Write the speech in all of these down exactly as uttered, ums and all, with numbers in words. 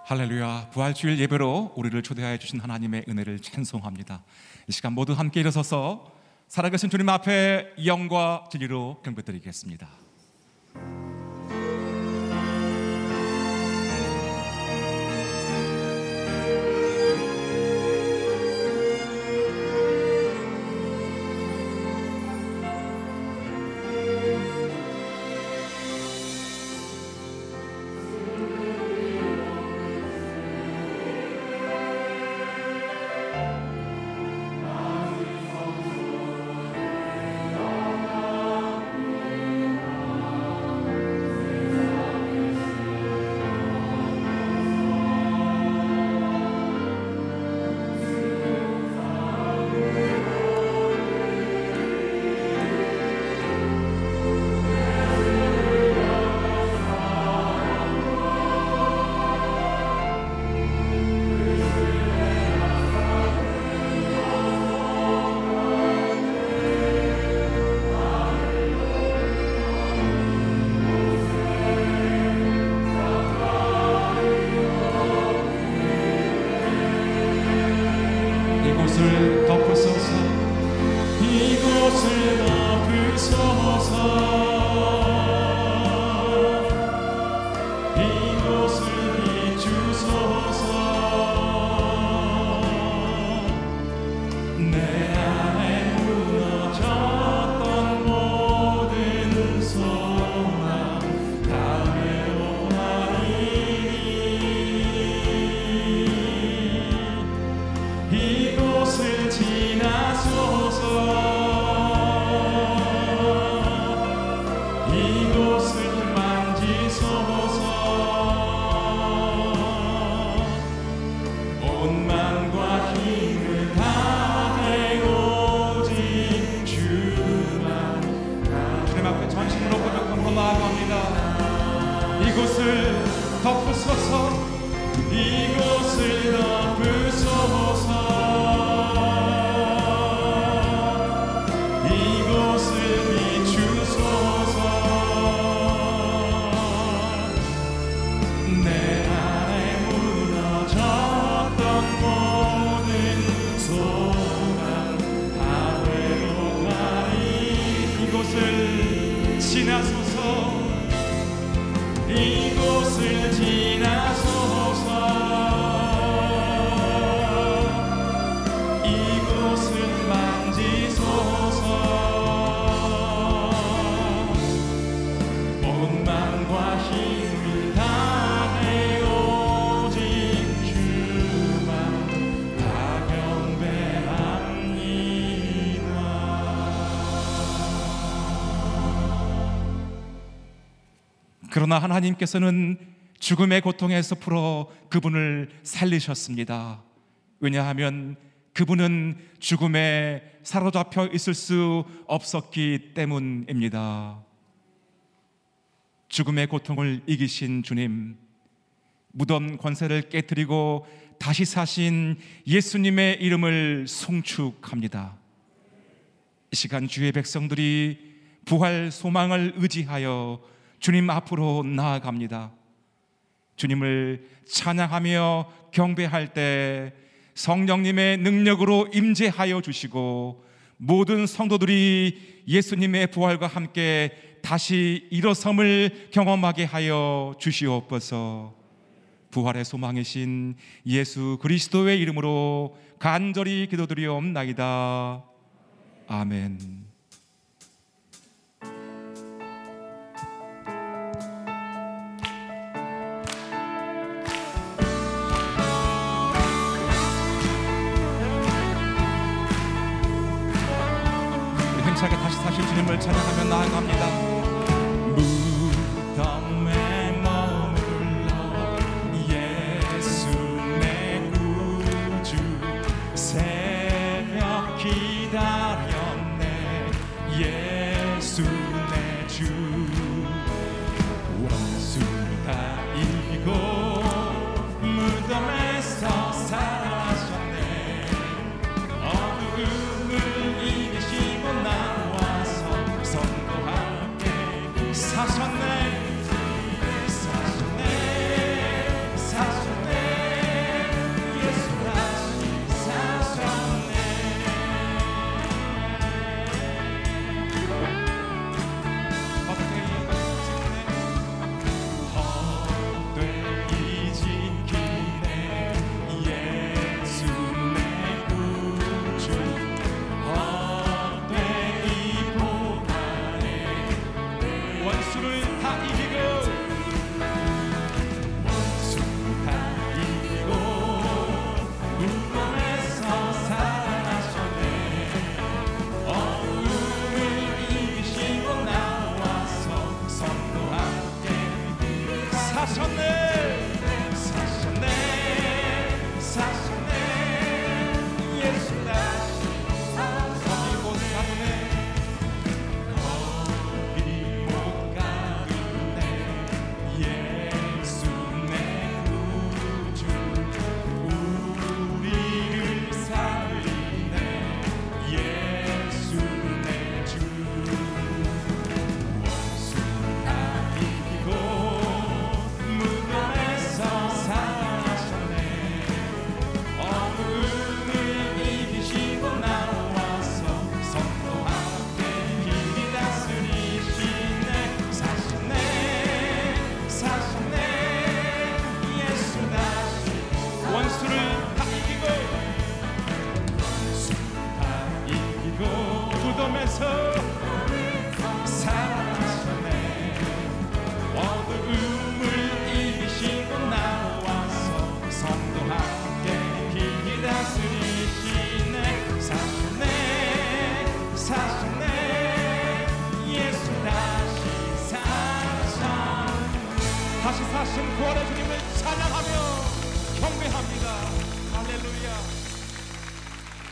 할렐루야. 부활주일 예배로 우리를 초대하여 주신 하나님의 은혜를 찬송합니다. 이 시간 모두 함께 일어서서 살아계신 주님 앞에 영과 진리로 경배드리겠습니다. 이곳을 덮으소서, 이곳을 덮으소서, 이곳을 비추소서. 내 안에 무너졌던 모든 소망 다 메워나니 이곳을 지나소서, 이곳을 만지소서. 온 마음과 힘을 다해 오직 주만. 주님 앞에 전심으로 고백함으로 나아갑니다. 이곳을 덮으소서, 이곳을 덮으소서, 이곳을 비추소서. 내 안에 무너졌던 모든 소망 다 외워가니 이곳을 지나소서, 이곳을 지나소서, 이곳을 만지소서. 온 마음과 힘을 다해 오직 주만 다 경배합니다. 그러나 하나님께서는 죽음의 고통에서 풀어 그분을 살리셨습니다. 왜냐하면 그분은 죽음에 사로잡혀 있을 수 없었기 때문입니다. 죽음의 고통을 이기신 주님, 무덤 권세를 깨뜨리고 다시 사신 예수님의 이름을 송축합니다. 이 시간 주의 백성들이 부활 소망을 의지하여 주님 앞으로 나아갑니다. 주님을 찬양하며 경배할 때 성령님의 능력으로 임재하여 주시고 모든 성도들이 예수님의 부활과 함께 다시 일어섬을 경험하게 하여 주시옵소서. 부활의 소망이신 예수 그리스도의 이름으로 간절히 기도드리옵나이다. 아멘. 힘차게 다시 사실 주님을 찬양하며 나아갑니다. 무덤에 머물러 예수 내 구주 새벽 기다렸네. 예수 내 주 원수 다 이기고 무덤에서 살아나셨네. 어둠을 이기시고 나와서 성도와 함께 사셨네. 사셨네, 사셨네.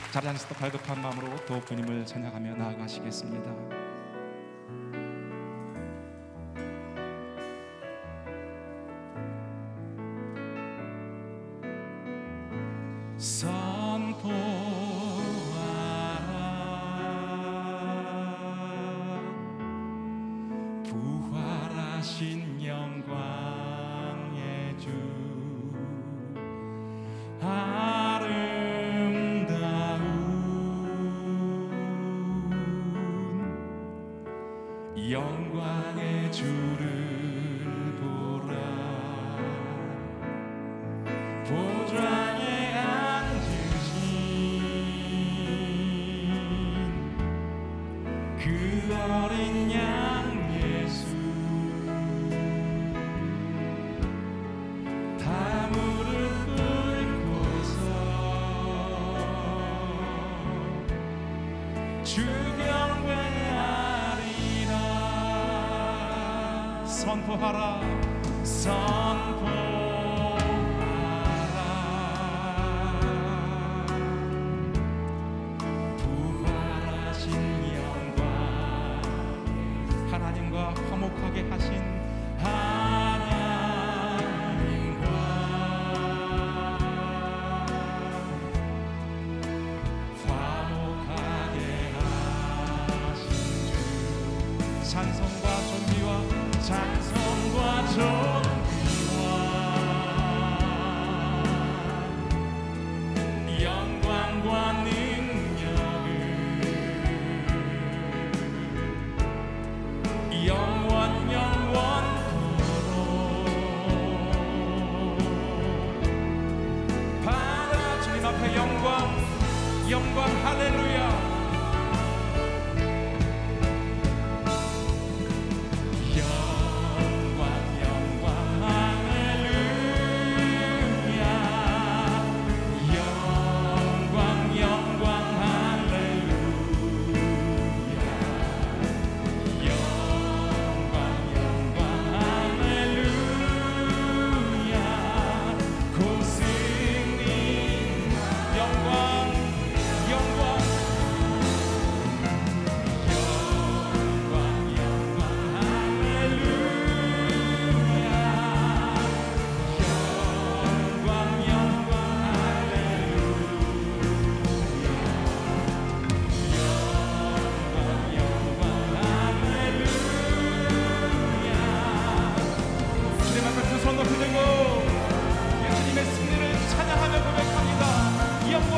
자리 앉아서 갈급한 마음으로 더욱 주님을 찬양하며 나아가시겠습니다. 선포하라 부활하신 영광의 주 아름다운 영광의 주를 보라. 보좌에 앉으신 그 어린 양 예수 다 무릎 꿇고서 주 경배하리라. 선포하라 선포 화목하게 하신 하나님과 화목하게 하신 주 찬송과 존귀와 찬송과 존귀와 영광과 능력을 영원 영원토록 받아 주님 앞에 영광 영광 할렐루야. 영광 영광 할렐루야. 영광 영광 할렐루야. 영광 영광 할렐루야. 고승님 영광 영광 영광 영광 할렐루야. 영광 영광 할렐루야. 영광 영광 할렐루야. 주님 앞에 두 손 높이 들고 예수님의 승리를 찬양하며 고백합니다. 영광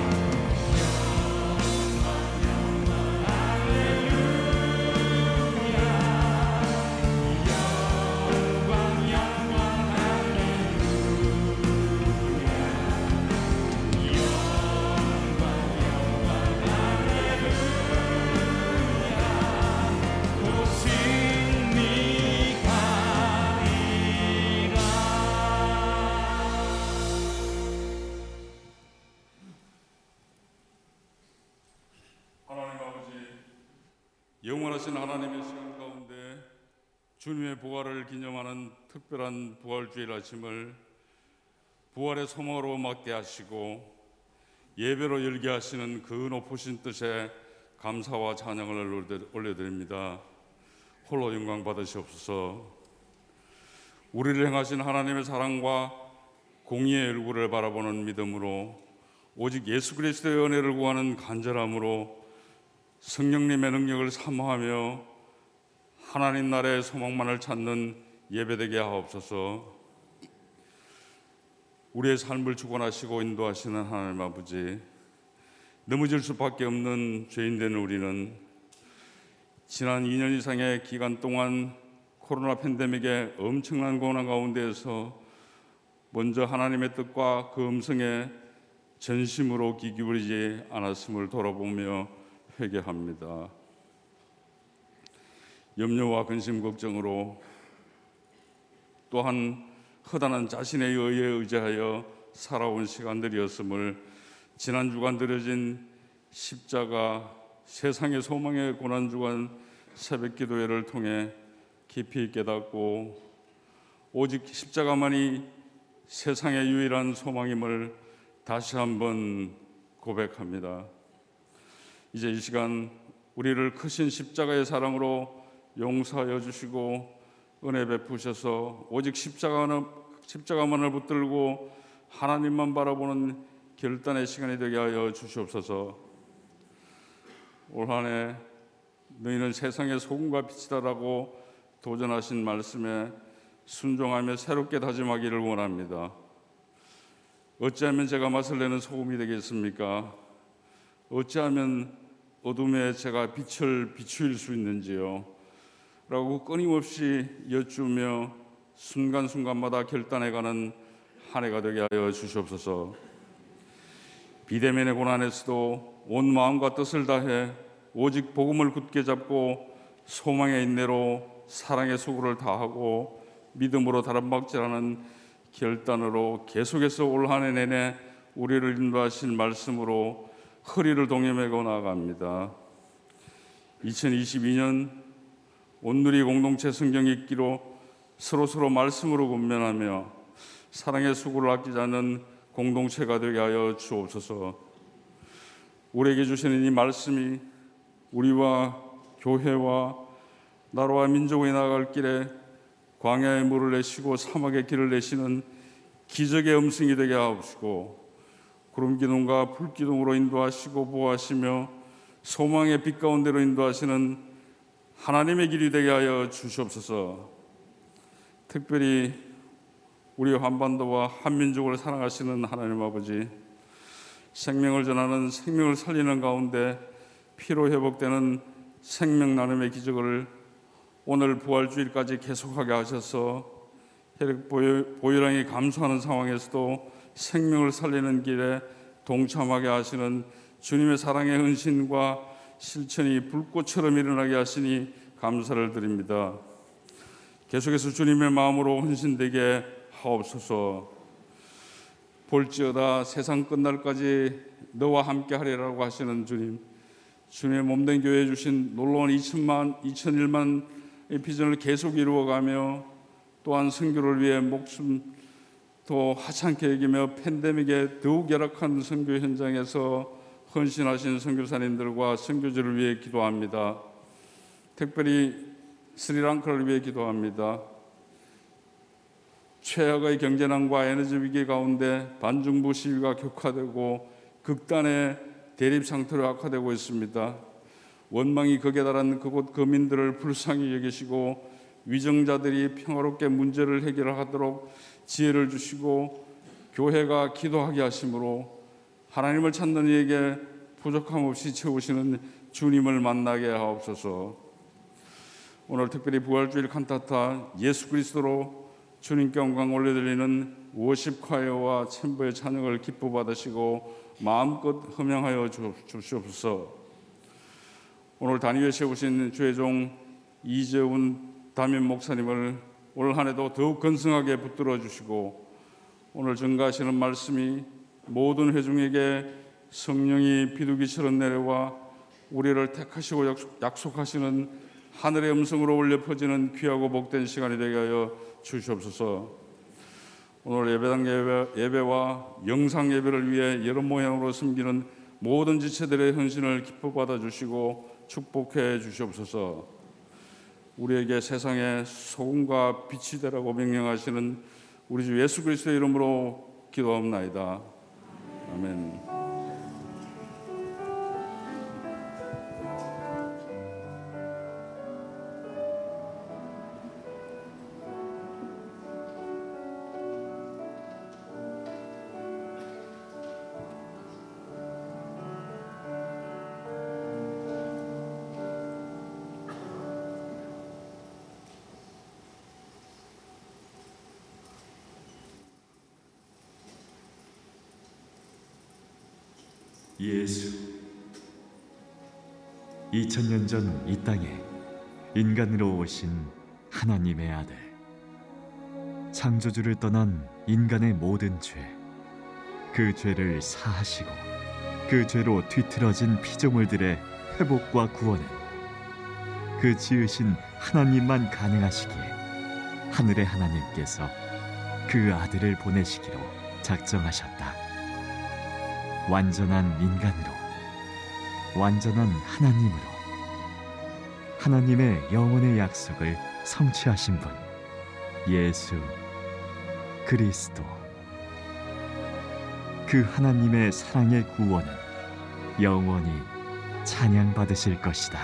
영원하신 하나님의 시간 가운데 주님의 부활을 기념하는 특별한 부활주일 아침을 부활의 소망으로 맞게 하시고 예배로 열게 하시는 그 높으신 뜻에 감사와 찬양을 올려드립니다. 홀로 영광 받으시옵소서. 우리를 행하신 하나님의 사랑과 공의의 얼굴을 바라보는 믿음으로 오직 예수 그리스도의 은혜를 구하는 간절함으로 성령님의 능력을 사모하며 하나님 나라의 소망만을 찾는 예배되게 하옵소서. 우리의 삶을 주관하시고 인도하시는 하나님 아버지, 넘어질 수밖에 없는 죄인된 우리는 지난 이 년 이상의 기간 동안 코로나 팬데믹의 엄청난 고난 가운데에서 먼저 하나님의 뜻과 그 음성에 전심으로 귀 기울이지 않았음을 돌아보며 회개합니다. 염려와 근심 걱정으로 또한 허다한 자신의 의에 의지하여 살아온 시간들이었음을 지난 주간 드려진 십자가 세상의 소망의 고난주간 새벽기도회를 통해 깊이 깨닫고 오직 십자가만이 세상의 유일한 소망임을 다시 한번 고백합니다. 이제 이 시간 우리를 크신 십자가의 사랑으로 용서하여 주시고 은혜 베푸셔서 오직 십자가는, 십자가만을 붙들고 하나님만 바라보는 결단의 시간이 되게 하여 주시옵소서. 올 한 해 너희는 세상의 소금과 빛이다라고 도전하신 말씀에 순종하며 새롭게 다짐하기를 원합니다. 어찌하면 제가 맛을 내는 소금이 되겠습니까? 어찌하면 어둠에 제가 빛을 비추일 수 있는지요? 라고 끊임없이 여쭈며 순간순간마다 결단해가는 한 해가 되게 하여 주시옵소서. 비대면의 고난에서도 온 마음과 뜻을 다해 오직 복음을 굳게 잡고 소망의 인내로 사랑의 수고를 다하고 믿음으로 다름박질하는 결단으로 계속해서 올 한 해 내내 우리를 인도하신 말씀으로 허리를 동여매고 나아갑니다. 이천이십이 년 온누리 공동체 성경 읽기로 서로서로 말씀으로 권면하며 사랑의 수고를 아끼지 않는 공동체가 되게 하여 주옵소서. 우리에게 주시는 이 말씀이 우리와 교회와 나라와 민족이 나아갈 길에 광야의 물을 내시고 사막의 길을 내시는 기적의 음성이 되게 하옵시고 구름 기둥과 불 기둥으로 인도하시고 보호하시며 소망의 빛 가운데로 인도하시는 하나님의 길이 되게 하여 주시옵소서. 특별히 우리 한반도와 한민족을 사랑하시는 하나님 아버지, 생명을 전하는 생명을 살리는 가운데 피로 회복되는 생명 나눔의 기적을 오늘 부활주일까지 계속하게 하셔서 혈액 보혈량이 감소하는 상황에서도 생명을 살리는 길에 동참하게 하시는 주님의 사랑의 헌신과 실천이 불꽃처럼 일어나게 하시니 감사를 드립니다. 계속해서 주님의 마음으로 헌신되게 하옵소서. 볼지어다 세상 끝날까지 너와 함께 하리라고 하시는 주님, 주님의 몸된 교회에 주신 놀라운 이천만, 이천일만 비전을 계속 이루어가며 또한 선교를 위해 목숨 또 하찮게 여기며 팬데믹에 더욱 열악한 선교 현장에서 헌신하신 선교사님들과 선교지를 위해 기도합니다. 특별히 스리랑카를 위해 기도합니다. 최악의 경제난과 에너지 위기 가운데 반중부 시위가 격화되고 극단의 대립 상태로 악화되고 있습니다. 원망이 극에 달한 그곳 거민들을 불쌍히 여기시고 위정자들이 평화롭게 문제를 해결하도록 지혜를 주시고 교회가 기도하게 하심으로 하나님을 찾는 이에게 부족함 없이 채우시는 주님을 만나게 하옵소서. 오늘 특별히 부활주일 칸타타 예수 그리스도로 주님께 영광 올려드리는 워십 콰이어와 챔버의 찬양을 기뻐 받으시고 마음껏 허명하여 주시옵소서. 오늘 단위에 세우신 주의 종 이재훈 담임 목사님을 올 한 해도 더욱 건승하게 붙들어 주시고 오늘 증가하시는 말씀이 모든 회중에게 성령이 비둘기처럼 내려와 우리를 택하시고 약속하시는 하늘의 음성으로 울려 퍼지는 귀하고 복된 시간이 되게 하여 주시옵소서. 오늘 예배당 예배, 예배와 영상 예배를 위해 여러 모양으로 섬기는 모든 지체들의 헌신을 기뻐 받아주시고 축복해 주시옵소서. 우리에게 세상의 소금과 빛이 되라고 명령하시는 우리 주 예수 그리스도의 이름으로 기도합나이다. 아멘. 예수, 이천 년 전 이 땅에 인간으로 오신 하나님의 아들, 창조주를 떠난 인간의 모든 죄, 그 죄를 사하시고 그 죄로 뒤틀어진 피조물들의 회복과 구원은 그 지으신 하나님만 가능하시기에 하늘의 하나님께서 그 아들을 보내시기로 작정하셨다. 완전한 인간으로, 완전한 하나님으로 하나님의 영원의 약속을 성취하신 분, 예수 그리스도. 그 하나님의 사랑의 구원은 영원히 찬양받으실 것이다.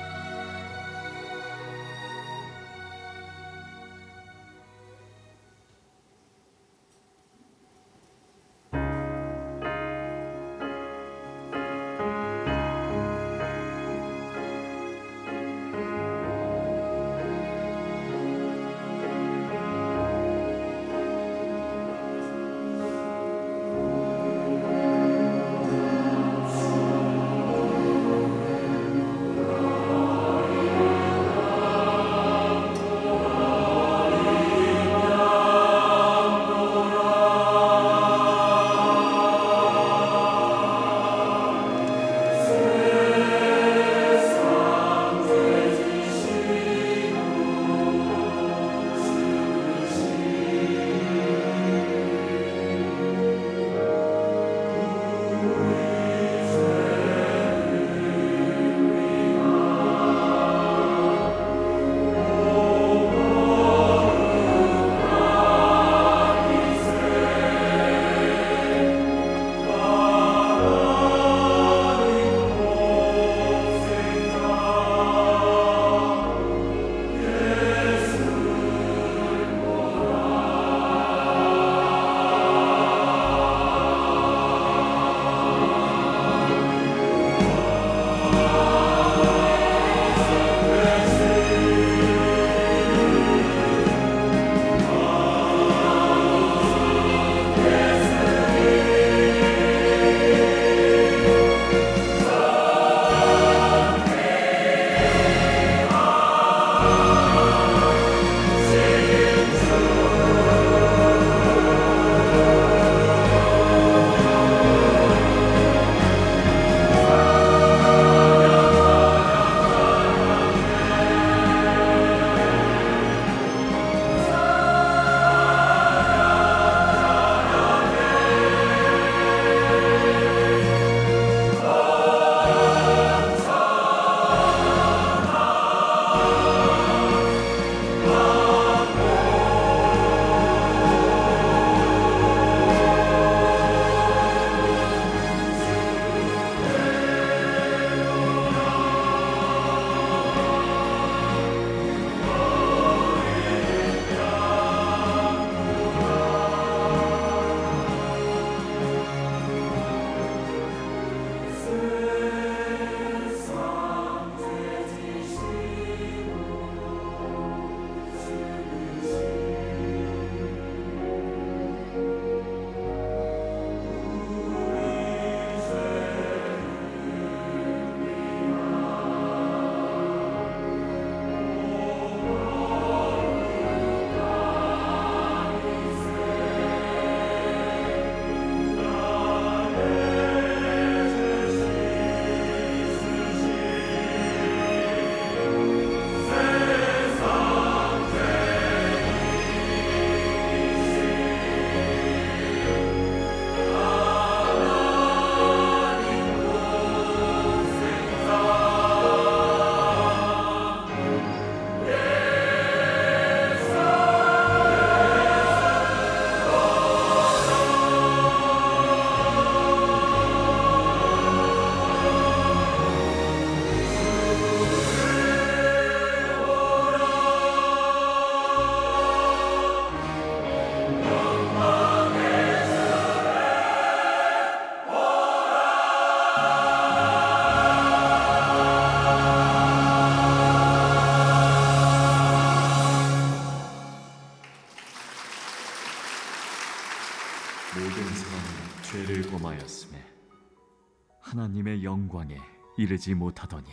하나님의 영광에 이르지 못하더니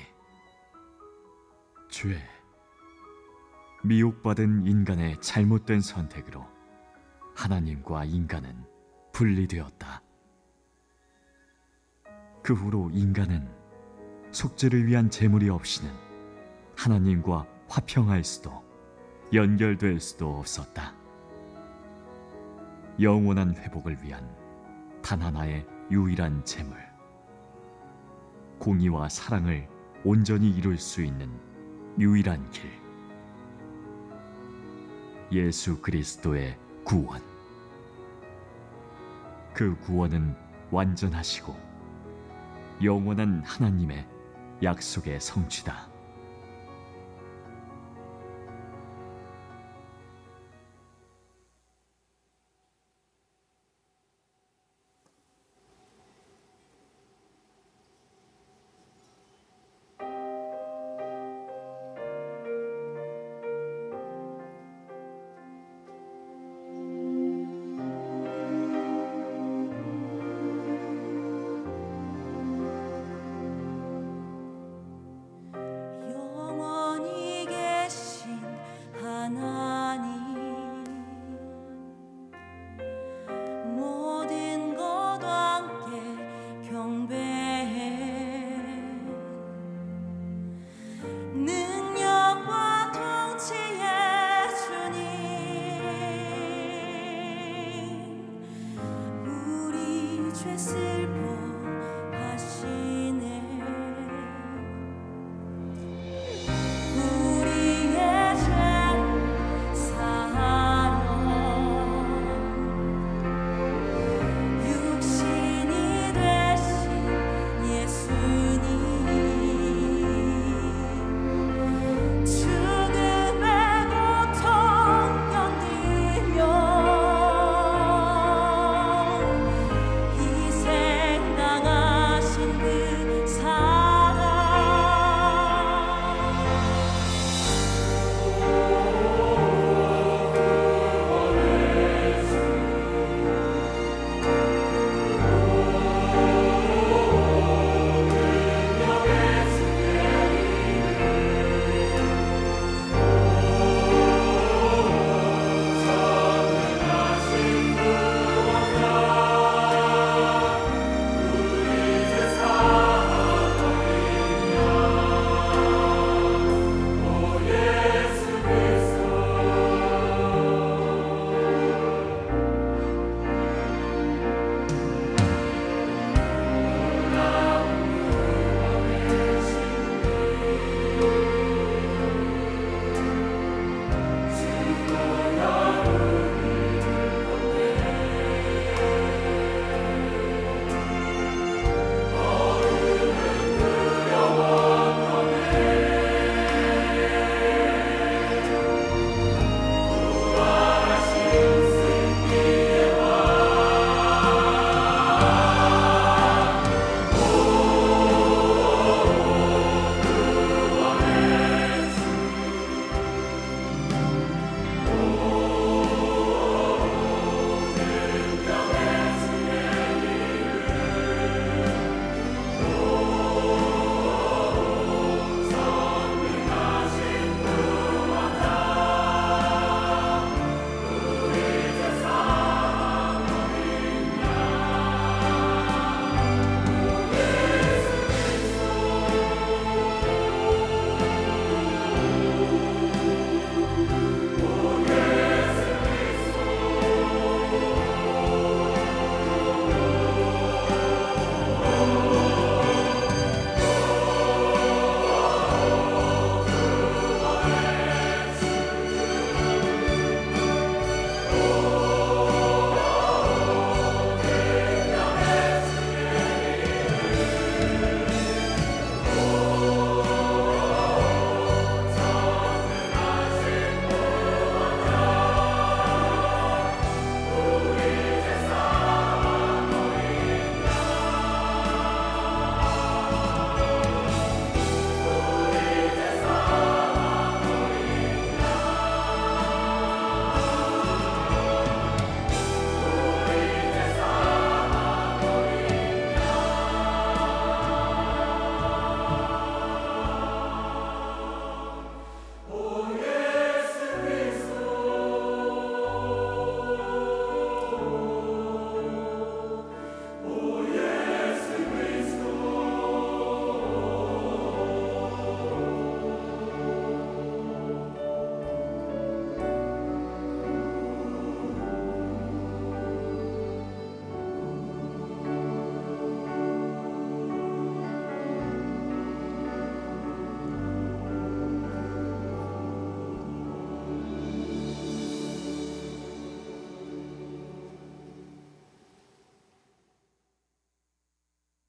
죄, 미혹받은 인간의 잘못된 선택으로 하나님과 인간은 분리되었다. 그 후로 인간은 속죄를 위한 제물이 없이는 하나님과 화평할 수도 연결될 수도 없었다. 영원한 회복을 위한 단 하나의 유일한 재물, 공의와 사랑을 온전히 이룰 수 있는 유일한 길, 예수 그리스도의 구원. 그 구원은 완전하시고 영원한 하나님의 약속의 성취다.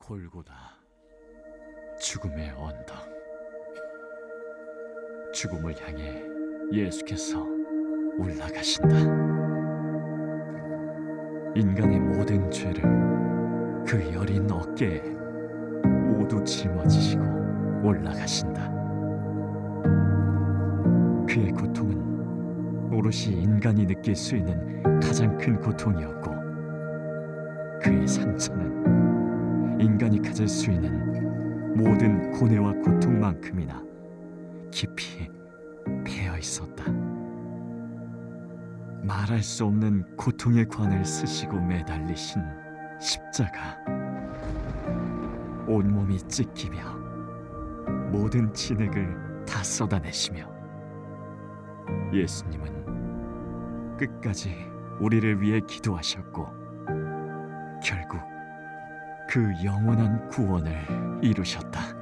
골고다, 죽음의 언덕. 죽음을 향해 예수께서 올라가신다. 인간의 모든 죄를 그 여린 어깨에 모두 짊어지시고 올라가신다. 그의 고통은 오롯이 인간이 느낄 수 있는 가장 큰 고통이었고, 그의 상처는 인간이 가질 수 있는 모든 고뇌와 고통만큼이나 깊이 배어 있었다. 말할 수 없는 고통의 관을 쓰시고 매달리신 십자가. 온몸이 찢기며 모든 진액을 다 쏟아내시며 예수님은 끝까지 우리를 위해 기도하셨고, 결국 그 영원한 구원을 이루셨다.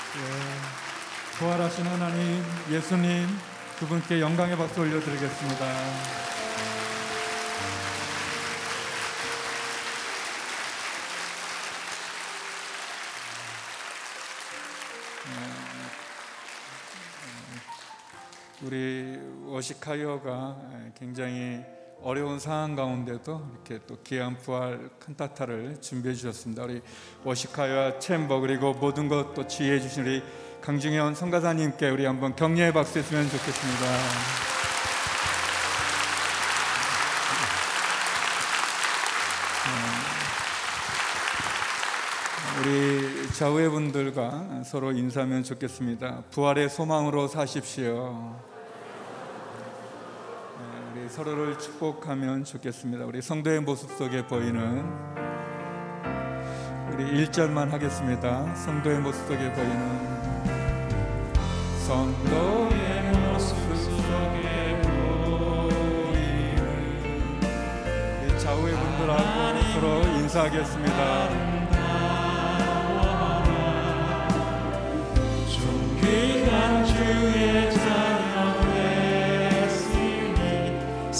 예, 부활하신 하나님, 예수님 두 분께 영광의 박수 올려드리겠습니다. 우리 워시카이어가 굉장히 어려운 상황 가운데도 이렇게 또 귀한 부활 칸타타를 준비해 주셨습니다. 우리 워시카이어 챔버 그리고 모든 것 또 지휘해 주신 우리 강중현 선가사님께 우리 한번 격려의 박수 했으면 좋겠습니다. 우리 좌우의 분들과 서로 인사하면 좋겠습니다. 부활의 소망으로 사십시오. 우리 서로를 축복하면 좋겠습니다. 우리 성도의 모습 속에 보이는 우리 일 절만 하겠습니다. 성도의 모습 속에 보이는 성도의 모습 속에 보이는 우리 좌우의 분들하고 서로 인사하겠습니다. 존귀한 주의 자녀 됐으니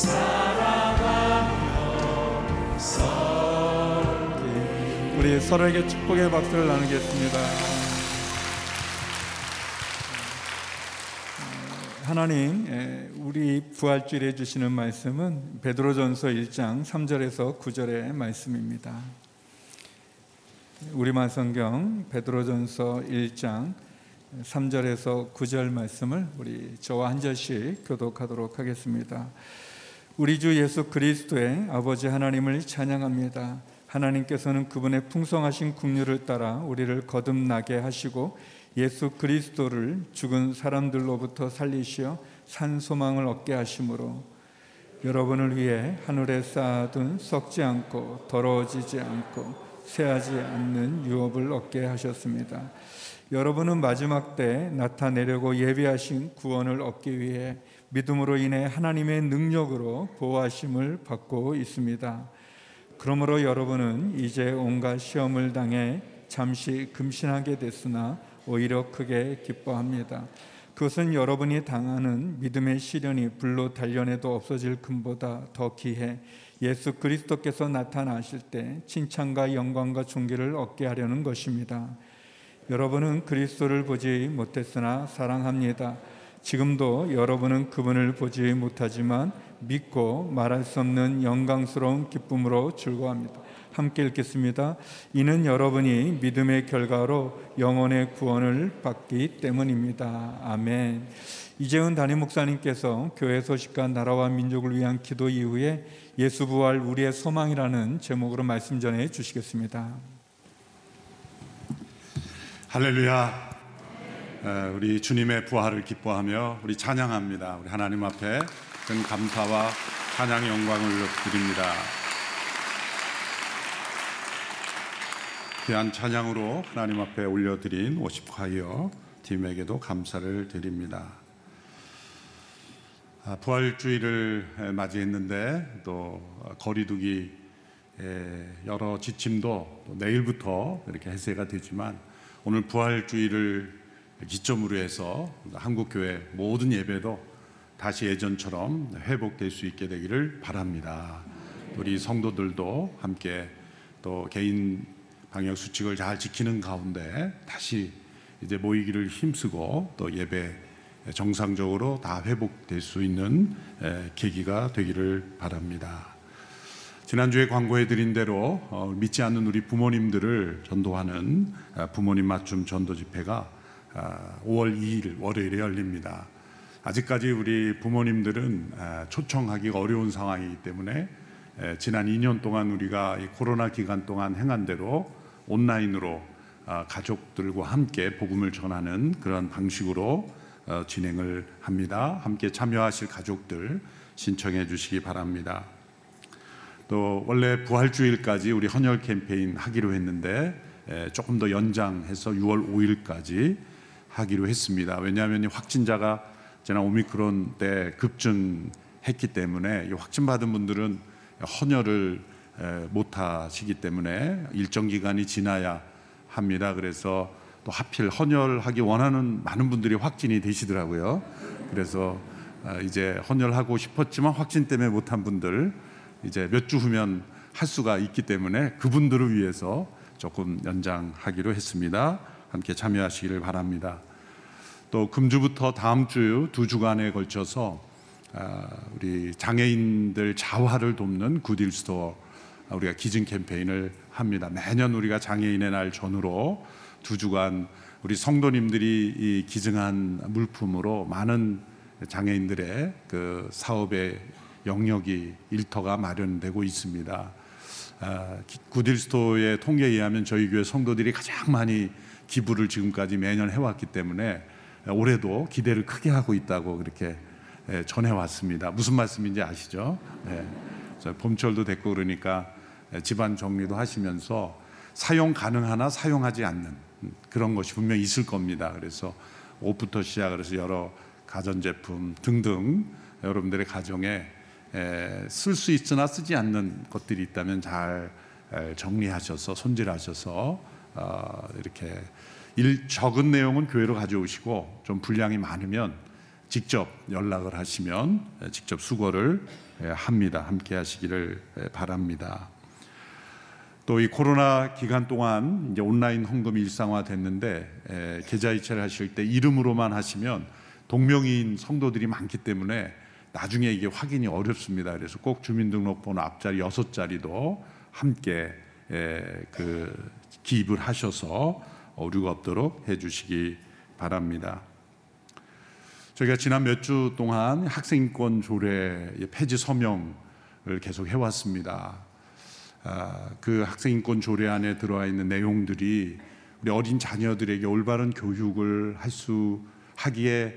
살아가며 서로 우리 서로에게 축복의 박수를 나누겠습니다. 하나님, 우리 부활주일에 주시는 말씀은 베드로전서 일 장 삼 절에서 구 절의 말씀입니다. 우리말 성경 베드로전서 일 장 삼 절에서 구 절 말씀을 우리 저와 한 절씩 교독하도록 하겠습니다. 우리 주 예수 그리스도의 아버지 하나님을 찬양합니다. 하나님께서는 그분의 풍성하신 긍휼을 따라 우리를 거듭나게 하시고 예수 그리스도를 죽은 사람들로부터 살리시어 산 소망을 얻게 하심으로 여러분을 위해 하늘에 쌓아둔 썩지 않고 더러워지지 않고 쇠하지 않는 유업을 얻게 하셨습니다. 여러분은 마지막 때 나타내려고 예비하신 구원을 얻기 위해 믿음으로 인해 하나님의 능력으로 보호하심을 받고 있습니다. 그러므로 여러분은 이제 온갖 시험을 당해 잠시 금신하게 됐으나 오히려 크게 기뻐합니다. 그것은 여러분이 당하는 믿음의 시련이 불로 단련해도 없어질 금보다 더 귀해 예수 그리스도께서 나타나실 때 칭찬과 영광과 존귀를 얻게 하려는 것입니다. 여러분은 그리스도를 보지 못했으나 사랑합니다. 지금도 여러분은 그분을 보지 못하지만 믿고 말할 수 없는 영광스러운 기쁨으로 즐거워합니다. 함께 읽겠습니다. 이는 여러분이 믿음의 결과로 영혼의 구원을 받기 때문입니다. 아멘. 이재훈 담임 목사님께서 교회 소식과 나라와 민족을 위한 기도 이후에 예수 부활 우리의 소망이라는 제목으로 말씀 전해 주시겠습니다. 할렐루야. 우리 주님의 부활을 기뻐하며 우리 찬양합니다. 우리 하나님 앞에 큰 감사와 찬양의 영광을 드립니다. 귀한 찬양으로 하나님 앞에 올려드린 워십콰이어 팀에게도 감사를 드립니다. 부활주의를 맞이했는데 또 거리두기 여러 지침도 또 내일부터 이렇게 해제가 되지만 오늘 부활주의를 기점으로 해서 한국교회 모든 예배도 다시 예전처럼 회복될 수 있게 되기를 바랍니다. 우리 성도들도 함께 또 개인 방역 수칙을 잘 지키는 가운데 다시 이제 모이기를 힘쓰고 또 예배 정상적으로 다 회복될 수 있는 계기가 되기를 바랍니다. 지난주에 광고해드린 대로 믿지 않는 우리 부모님들을 전도하는 부모님 맞춤 전도 집회가 오월 이일 월요일에 열립니다. 아직까지 우리 부모님들은 초청하기가 어려운 상황이기 때문에 지난 이 년 동안 우리가 이 코로나 기간 동안 행한 대로 온라인으로 가족들과 함께 복음을 전하는 그런 방식으로 진행을 합니다. 함께 참여하실 가족들 신청해 주시기 바랍니다. 또 원래 부활주일까지 우리 헌혈 캠페인 하기로 했는데 조금 더 연장해서 유월 오일까지 하기로 했습니다. 왜냐하면 확진자가 지난 오미크론 때 급증했기 때문에 확진받은 분들은 헌혈을 못 하시기 때문에 일정 기간이 지나야 합니다. 그래서 또 하필 헌혈하기 원하는 많은 분들이 확진이 되시더라고요. 그래서 이제 헌혈하고 싶었지만 확진 때문에 못한 분들 이제 몇 주 후면 할 수가 있기 때문에 그분들을 위해서 조금 연장하기로 했습니다. 함께 참여하시기를 바랍니다. 또 금주부터 다음 주 두 주간에 걸쳐서 우리 장애인들 자활을 돕는 굿윌 스토어 우리가 기증 캠페인을 합니다. 매년 우리가 장애인의 날 전후로 두 주간 우리 성도님들이 이 기증한 물품으로 많은 장애인들의 그 사업의 영역이 일터가 마련되고 있습니다. 아, 굿윌 스토어의 통계에 의하면 저희 교회 성도들이 가장 많이 기부를 지금까지 매년 해왔기 때문에 올해도 기대를 크게 하고 있다고 그렇게 전해왔습니다. 무슨 말씀인지 아시죠? 네. 봄철도 됐고 그러니까 집안 정리도 하시면서 사용 가능하나 사용하지 않는 그런 것이 분명히 있을 겁니다. 그래서 옷부터 시작을 해서 여러 가전제품 등등 여러분들의 가정에 쓸 수 있으나 쓰지 않는 것들이 있다면 잘 정리하셔서 손질하셔서 이렇게 일 적은 내용은 교회로 가져오시고 좀 분량이 많으면 직접 연락을 하시면 직접 수거를 합니다. 함께 하시기를 바랍니다. 또 이 코로나 기간 동안 이제 온라인 헌금이 일상화됐는데 계좌이체를 하실 때 이름으로만 하시면 동명이인 성도들이 많기 때문에 나중에 이게 확인이 어렵습니다. 그래서 꼭 주민등록번호 앞자리 여섯 자리도 함께 그 기입을 하셔서 오류가 없도록 해주시기 바랍니다. 저희가 지난 몇 주 동안 학생인권 조례 폐지 서명을 계속 해왔습니다. 그 학생인권 조례 안에 들어와 있는 내용들이 우리 어린 자녀들에게 올바른 교육을 할 수 하기에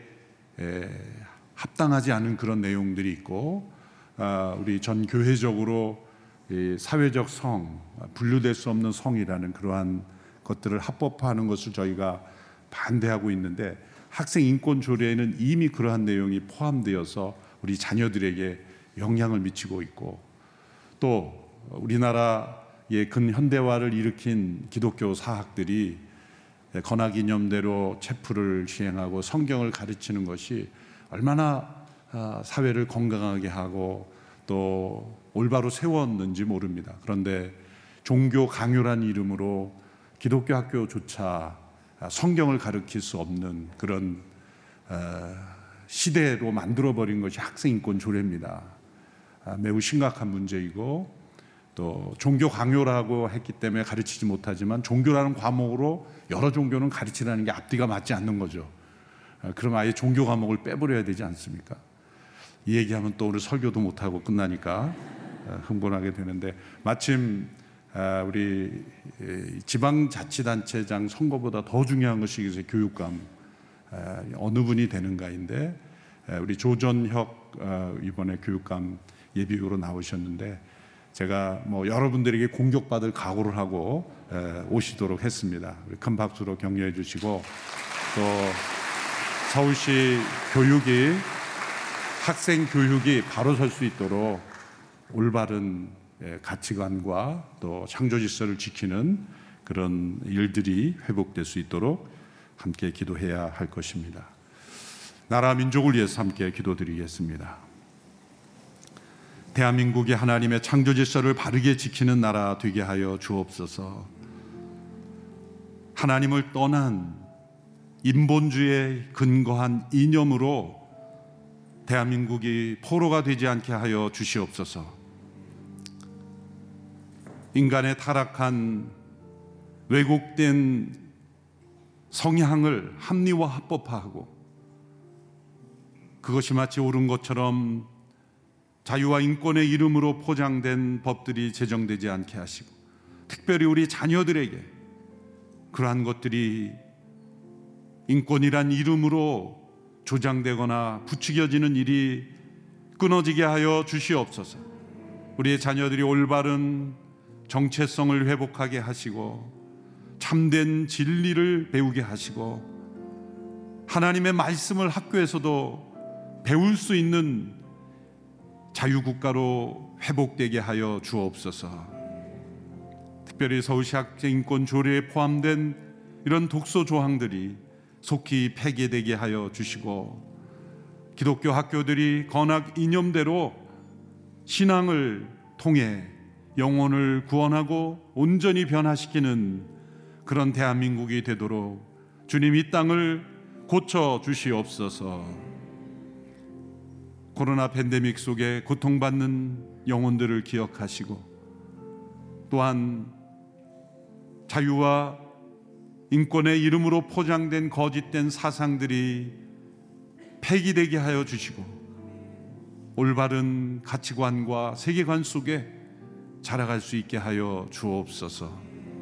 합당하지 않은 그런 내용들이 있고, 우리 전 교회적으로 사회적 성, 분류될 수 없는 성이라는 그러한 것들을 합법화하는 것을 저희가 반대하고 있는데, 학생 인권 조례에는 이미 그러한 내용이 포함되어서 우리 자녀들에게 영향을 미치고 있고, 또 우리나라의 근현대화를 일으킨 기독교 사학들이 건화기념대로 체풀을 시행하고 성경을 가르치는 것이 얼마나 사회를 건강하게 하고 또 올바로 세웠는지 모릅니다. 그런데 종교 강요란 이름으로 기독교 학교조차 성경을 가르칠 수 없는 그런 시대로 만들어버린 것이 학생인권 조례입니다. 매우 심각한 문제이고, 또 종교 강요라고 했기 때문에 가르치지 못하지만 종교라는 과목으로 여러 종교는 가르치라는 게 앞뒤가 맞지 않는 거죠. 그럼 아예 종교 과목을 빼버려야 되지 않습니까? 이 얘기하면 또 오늘 설교도 못하고 끝나니까 흥분하게 되는데, 마침 우리 지방자치단체장 선거보다 더 중요한 것이 이제 교육감 어느 분이 되는가인데, 우리 조전혁 이번에 교육감 예비후보로 나오셨는데 제가 뭐 여러분들에게 공격받을 각오를 하고 오시도록 했습니다. 큰 박수로 격려해 주시고, 또 서울시 교육이 학생 교육이 바로 설 수 있도록 올바른 가치관과 또 창조 질서를 지키는 그런 일들이 회복될 수 있도록 함께 기도해야 할 것입니다. 나라 민족을 위해서 함께 기도드리겠습니다. 대한민국이 하나님의 창조 질서를 바르게 지키는 나라 되게 하여 주옵소서. 하나님을 떠난 인본주의에 근거한 이념으로 대한민국이 포로가 되지 않게 하여 주시옵소서. 인간의 타락한 왜곡된 성향을 합리화 합법화하고, 그것이 마치 옳은 것처럼 자유와 인권의 이름으로 포장된 법들이 제정되지 않게 하시고, 특별히 우리 자녀들에게 그러한 것들이 인권이란 이름으로 조장되거나 부추겨지는 일이 끊어지게 하여 주시옵소서. 우리의 자녀들이 올바른 정체성을 회복하게 하시고, 참된 진리를 배우게 하시고, 하나님의 말씀을 학교에서도 배울 수 있는 자유국가로 회복되게 하여 주옵소서. 특별히 서울시 학생인권 조례에 포함된 이런 독소 조항들이 속히 폐기되게 하여 주시고, 기독교 학교들이 건학 이념대로 신앙을 통해 영혼을 구원하고 온전히 변화시키는 그런 대한민국이 되도록 주님 이 땅을 고쳐 주시옵소서. 코로나 팬데믹 속에 고통받는 영혼들을 기억하시고, 또한 자유와 인권의 이름으로 포장된 거짓된 사상들이 폐기되게 하여 주시고, 올바른 가치관과 세계관 속에 자라갈 수 있게 하여 주옵소서.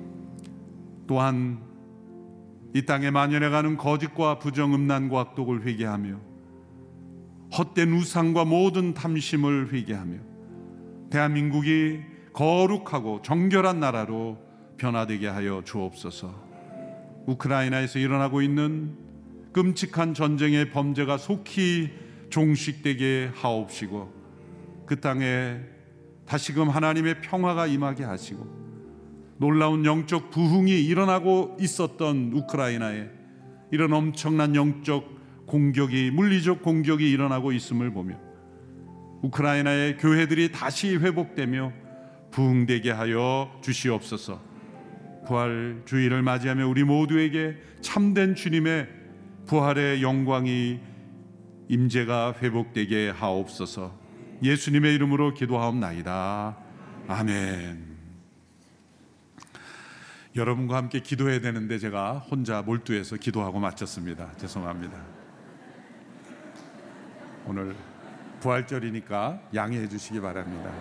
또한 이 땅에 만연해가는 거짓과 부정, 음란과 악독을 회개하며 헛된 우상과 모든 탐심을 회개하며 대한민국이 거룩하고 정결한 나라로 변화되게 하여 주옵소서. 우크라이나에서 일어나고 있는 끔찍한 전쟁의 범죄가 속히 종식되게 하옵시고, 그 땅에 다시금 하나님의 평화가 임하게 하시고, 놀라운 영적 부흥이 일어나고 있었던 우크라이나에 이런 엄청난 영적 공격이, 물리적 공격이 일어나고 있음을 보며 우크라이나의 교회들이 다시 회복되며 부흥되게 하여 주시옵소서. 부활 주일을 맞이하며 우리 모두에게 참된 주님의 부활의 영광이, 임재가 회복되게 하옵소서. 예수님의 이름으로 기도하옵나이다. 아멘. 여러분과 함께 기도해야 되는데 제가 혼자 몰두해서 기도하고 마쳤습니다. 죄송합니다. 오늘 부활절이니까 양해해 주시기 바랍니다.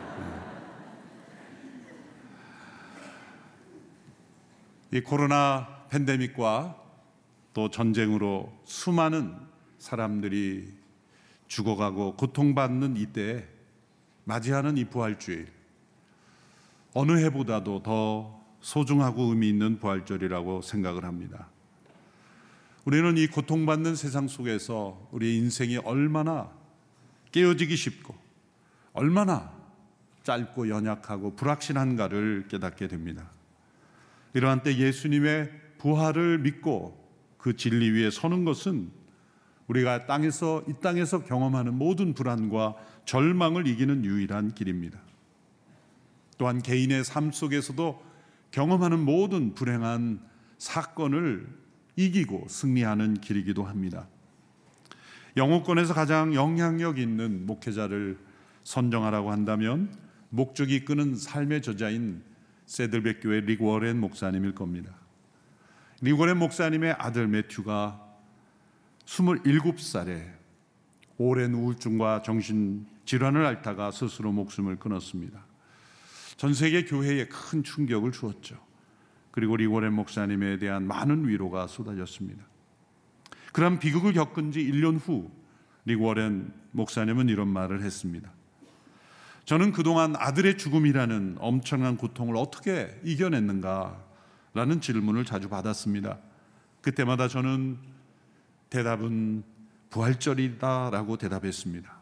이 코로나 팬데믹과 또 전쟁으로 수많은 사람들이 죽어가고 고통받는 이때에 맞이하는 이 부활주일, 어느 해보다도 더 소중하고 의미 있는 부활절이라고 생각을 합니다. 우리는 이 고통받는 세상 속에서 우리의 인생이 얼마나 깨어지기 쉽고 얼마나 짧고 연약하고 불확실한가를 깨닫게 됩니다. 이러한 때 예수님의 부활을 믿고 그 진리 위에 서는 것은 우리가 땅에서 이 땅에서 경험하는 모든 불안과 절망을 이기는 유일한 길입니다. 또한 개인의 삶 속에서도 경험하는 모든 불행한 사건을 이기고 승리하는 길이기도 합니다. 영어권에서 가장 영향력 있는 목회자를 선정하라고 한다면 목적이 이끄는 삶의 저자인 세들백 교회 릭 워렌 목사님일 겁니다. 릭 워렌 목사님의 아들 매튜가 스물일곱 살에 오랜 우울증과 정신질환을 앓다가 스스로 목숨을 끊었습니다. 전 세계 교회에 큰 충격을 주었죠. 그리고 릭 워렌 목사님에 대한 많은 위로가 쏟아졌습니다. 그런 비극을 겪은 지 일 년 후 릭 워렌 목사님은 이런 말을 했습니다. 저는 그동안 아들의 죽음이라는 엄청난 고통을 어떻게 이겨냈는가라는 질문을 자주 받았습니다. 그때마다 저는 대답은 부활절이다라고 대답했습니다.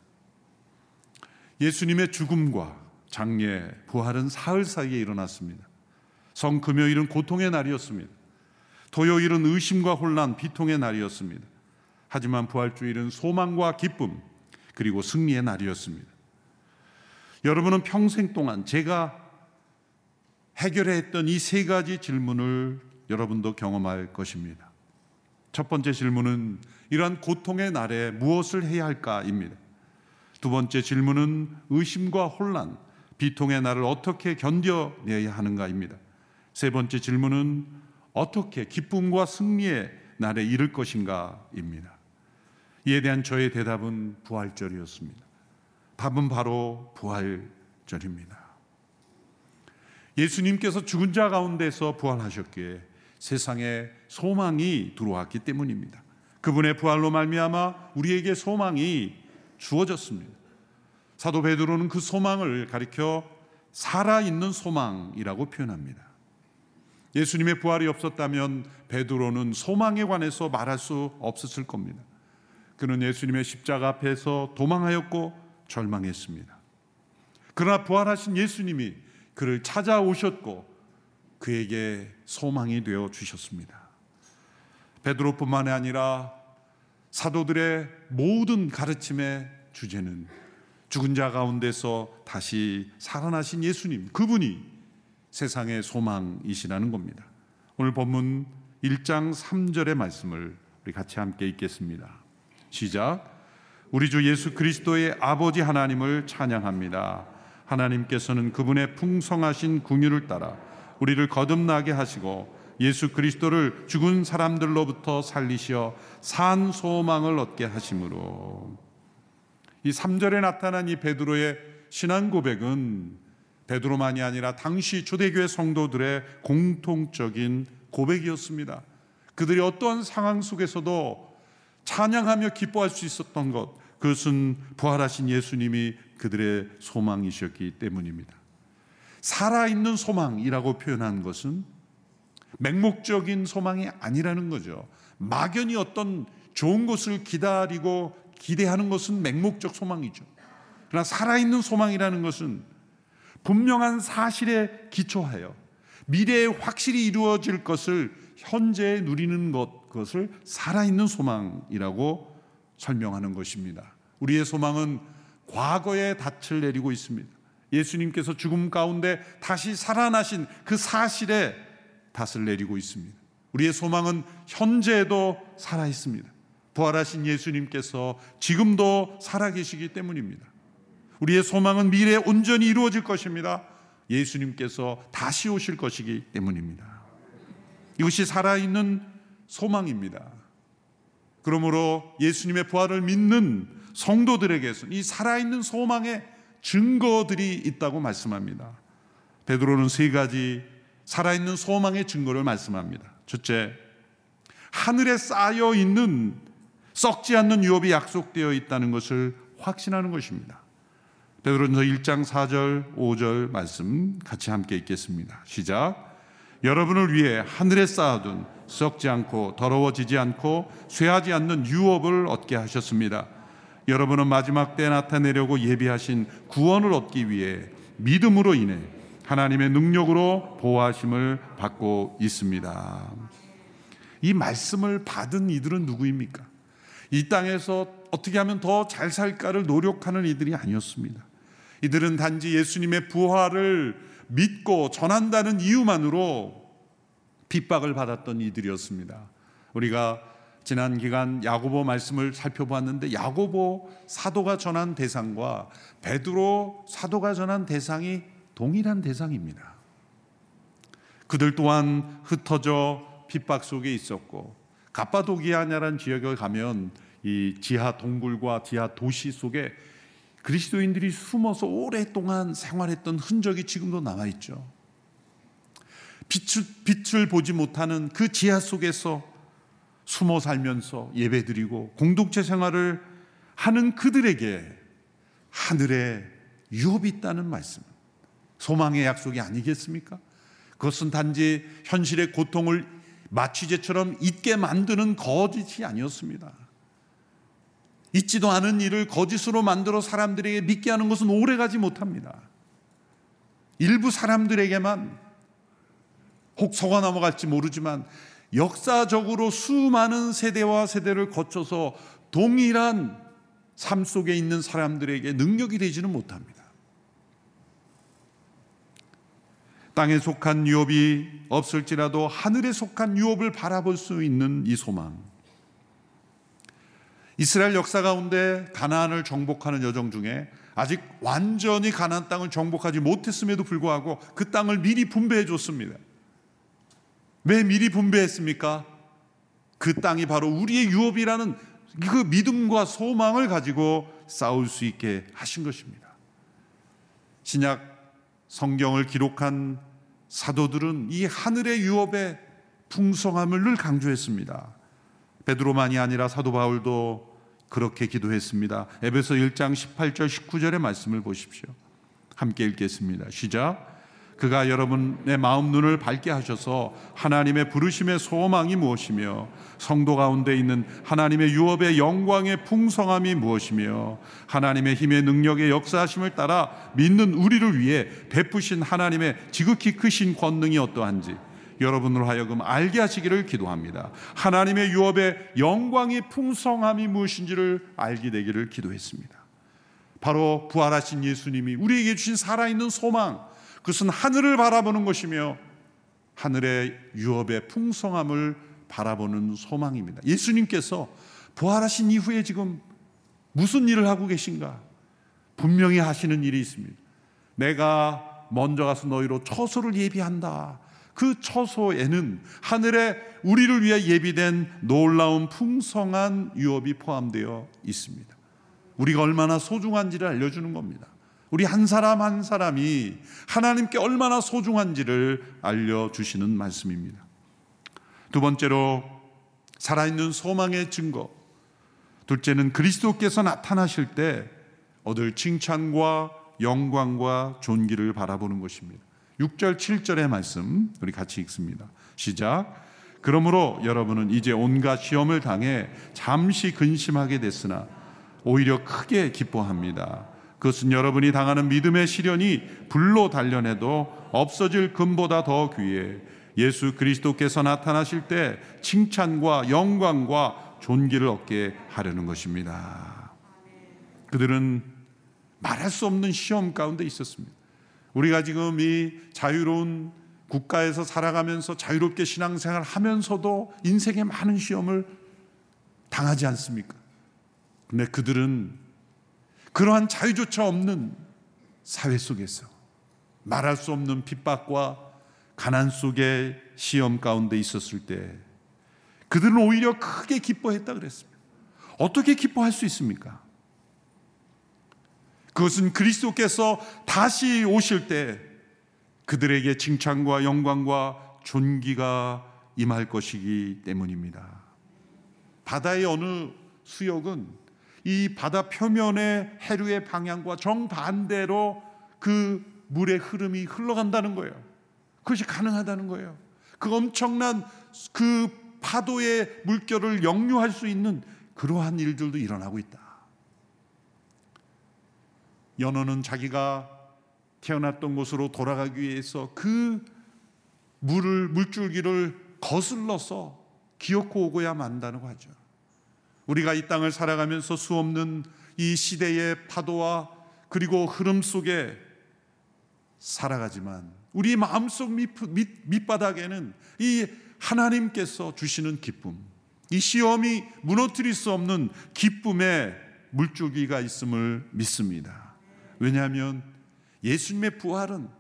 예수님의 죽음과 장례, 부활은 사흘 사이에 일어났습니다. 성금요일은 고통의 날이었습니다. 토요일은 의심과 혼란, 비통의 날이었습니다. 하지만 부활주일은 소망과 기쁨, 그리고 승리의 날이었습니다. 여러분은 평생 동안 제가 해결해야 했던 이 세 가지 질문을 여러분도 경험할 것입니다. 첫 번째 질문은 이러한 고통의 날에 무엇을 해야 할까입니다. 두 번째 질문은 의심과 혼란, 비통의 날을 어떻게 견뎌내야 하는가입니다. 세 번째 질문은 어떻게 기쁨과 승리의 날에 이를 것인가입니다. 이에 대한 저의 대답은 부활절이었습니다. 답은 바로 부활절입니다. 예수님께서 죽은 자 가운데서 부활하셨기에 세상에 소망이 들어왔기 때문입니다. 그분의 부활로 말미암아 우리에게 소망이 주어졌습니다. 사도 베드로는 그 소망을 가리켜 살아있는 소망이라고 표현합니다. 예수님의 부활이 없었다면 베드로는 소망에 관해서 말할 수 없었을 겁니다. 그는 예수님의 십자가 앞에서 도망하였고 절망했습니다. 그러나 부활하신 예수님이 그를 찾아오셨고 그에게 소망이 되어 주셨습니다. 베드로뿐만 아니라 사도들의 모든 가르침의 주제는 죽은 자 가운데서 다시 살아나신 예수님, 그분이 세상의 소망이시라는 겁니다. 오늘 본문 일 장 삼 절의 말씀을 우리 같이 함께 읽겠습니다. 시작. 우리 주 예수 그리스도의 아버지 하나님을 찬양합니다. 하나님께서는 그분의 풍성하신 긍휼을 따라 우리를 거듭나게 하시고 예수 그리스도를 죽은 사람들로부터 살리시어 산 소망을 얻게 하심으로. 이 삼 절에 나타난 이 베드로의 신앙 고백은 베드로만이 아니라 당시 초대교회 성도들의 공통적인 고백이었습니다. 그들이 어떠한 상황 속에서도 찬양하며 기뻐할 수 있었던 것, 그것은 부활하신 예수님이 그들의 소망이셨기 때문입니다. 살아있는 소망이라고 표현한 것은 맹목적인 소망이 아니라는 거죠. 막연히 어떤 좋은 것을 기다리고 기대하는 것은 맹목적 소망이죠. 그러나 살아있는 소망이라는 것은 분명한 사실에 기초하여 미래에 확실히 이루어질 것을 현재에 누리는 것, 그것을 살아있는 소망이라고 설명하는 것입니다. 우리의 소망은 과거에 닻을 내리고 있습니다. 예수님께서 죽음 가운데 다시 살아나신 그 사실에 닻을 내리고 있습니다. 우리의 소망은 현재에도 살아 있습니다. 부활하신 예수님께서 지금도 살아계시기 때문입니다. 우리의 소망은 미래에 온전히 이루어질 것입니다. 예수님께서 다시 오실 것이기 때문입니다. 이것이 살아있는 소망입니다. 그러므로 예수님의 부활을 믿는 성도들에게서는 이 살아있는 소망의 증거들이 있다고 말씀합니다. 베드로는 세 가지 살아있는 소망의 증거를 말씀합니다. 첫째, 하늘에 쌓여 있는 썩지 않는 유업이 약속되어 있다는 것을 확신하는 것입니다. 베드로전서 일 장 사 절 오 절 말씀 같이 함께 읽겠습니다. 시작. 여러분을 위해 하늘에 쌓아둔 썩지 않고 더러워지지 않고 쇠하지 않는 유업을 얻게 하셨습니다. 여러분은 마지막 때에 나타내려고 예비하신 구원을 얻기 위해 믿음으로 인해 하나님의 능력으로 보호하심을 받고 있습니다. 이 말씀을 받은 이들은 누구입니까? 이 땅에서 어떻게 하면 더 잘 살까를 노력하는 이들이 아니었습니다. 이들은 단지 예수님의 부활을 믿고 전한다는 이유만으로 핍박을 받았던 이들이었습니다. 우리가 지난 기간 야고보 말씀을 살펴보았는데 야고보 사도가 전한 대상과 베드로 사도가 전한 대상이 동일한 대상입니다. 그들 또한 흩어져 핍박 속에 있었고, 갑바도기아냐라는 지역에 가면 이 지하 동굴과 지하 도시 속에 그리스도인들이 숨어서 오랫동안 생활했던 흔적이 지금도 남아있죠. 빛을, 빛을 보지 못하는 그 지하 속에서 숨어 살면서 예배드리고 공동체 생활을 하는 그들에게 하늘에 유업이 있다는 말씀, 소망의 약속이 아니겠습니까? 그것은 단지 현실의 고통을 마취제처럼 잊게 만드는 거짓이 아니었습니다. 있지도 않은 일을 거짓으로 만들어 사람들에게 믿게 하는 것은 오래가지 못합니다. 일부 사람들에게만 혹 속아 넘어갈지 모르지만 역사적으로 수많은 세대와 세대를 거쳐서 동일한 삶 속에 있는 사람들에게 능력이 되지는 못합니다. 땅에 속한 유업이 없을지라도 하늘에 속한 유업을 바라볼 수 있는 이 소망. 이스라엘 역사 가운데 가나안을 정복하는 여정 중에 아직 완전히 가나안 땅을 정복하지 못했음에도 불구하고 그 땅을 미리 분배해 줬습니다. 왜 미리 분배했습니까? 그 땅이 바로 우리의 유업이라는 그 믿음과 소망을 가지고 싸울 수 있게 하신 것입니다. 신약 성경을 기록한 사도들은 이 하늘의 유업의 풍성함을 늘 강조했습니다. 베드로만이 아니라 사도 바울도 그렇게 기도했습니다. 에베소 일 장 십팔 절 십구 절의 말씀을 보십시오. 함께 읽겠습니다. 시작. 그가 여러분의 마음 눈을 밝게 하셔서 하나님의 부르심의 소망이 무엇이며 성도 가운데 있는 하나님의 유업의 영광의 풍성함이 무엇이며 하나님의 힘의 능력의 역사하심을 따라 믿는 우리를 위해 베푸신 하나님의 지극히 크신 권능이 어떠한지 여러분으로 하여금 알게 하시기를 기도합니다. 하나님의 유업의 영광이 풍성함이 무엇인지를 알게 되기를 기도했습니다. 바로 부활하신 예수님이 우리에게 주신 살아있는 소망, 그것은 하늘을 바라보는 것이며 하늘의 유업의 풍성함을 바라보는 소망입니다. 예수님께서 부활하신 이후에 지금 무슨 일을 하고 계신가? 분명히 하시는 일이 있습니다. 내가 먼저 가서 너희로 처소를 예비한다. 그 처소에는 하늘에 우리를 위해 예비된 놀라운 풍성한 유업이 포함되어 있습니다. 우리가 얼마나 소중한지를 알려주는 겁니다. 우리 한 사람 한 사람이 하나님께 얼마나 소중한지를 알려주시는 말씀입니다. 두 번째로 살아있는 소망의 증거, 둘째는 그리스도께서 나타나실 때 얻을 칭찬과 영광과 존귀를 바라보는 것입니다. 육 절 칠 절의 말씀 우리 같이 읽습니다. 시작. 그러므로 여러분은 이제 온갖 시험을 당해 잠시 근심하게 됐으나 오히려 크게 기뻐합니다. 그것은 여러분이 당하는 믿음의 시련이 불로 단련해도 없어질 금보다 더 귀해 예수 그리스도께서 나타나실 때 칭찬과 영광과 존귀를 얻게 하려는 것입니다. 그들은 말할 수 없는 시험 가운데 있었습니다. 우리가 지금 이 자유로운 국가에서 살아가면서 자유롭게 신앙생활 하면서도 인생에 많은 시험을 당하지 않습니까? 근데 그들은 그러한 자유조차 없는 사회 속에서 말할 수 없는 핍박과 가난 속의 시험 가운데 있었을 때 그들은 오히려 크게 기뻐했다 그랬습니다. 어떻게 기뻐할 수 있습니까? 그것은 그리스도께서 다시 오실 때 그들에게 칭찬과 영광과 존귀가 임할 것이기 때문입니다. 바다의 어느 수역은 이 바다 표면의 해류의 방향과 정반대로 그 물의 흐름이 흘러간다는 거예요. 그것이 가능하다는 거예요. 그 엄청난 그 파도의 물결을 역류할 수 있는 그러한 일들도 일어나고 있다. 연어는 자기가 태어났던 곳으로 돌아가기 위해서 그 물을 물줄기를 거슬러서 기어코 오고야 만다고 하죠. 우리가 이 땅을 살아가면서 수없는 이 시대의 파도와 그리고 흐름 속에 살아가지만 우리 마음속 밑, 밑, 밑바닥에는 이 하나님께서 주시는 기쁨, 이 시험이 무너뜨릴 수 없는 기쁨의 물줄기가 있음을 믿습니다. 왜냐하면 예수님의 부활은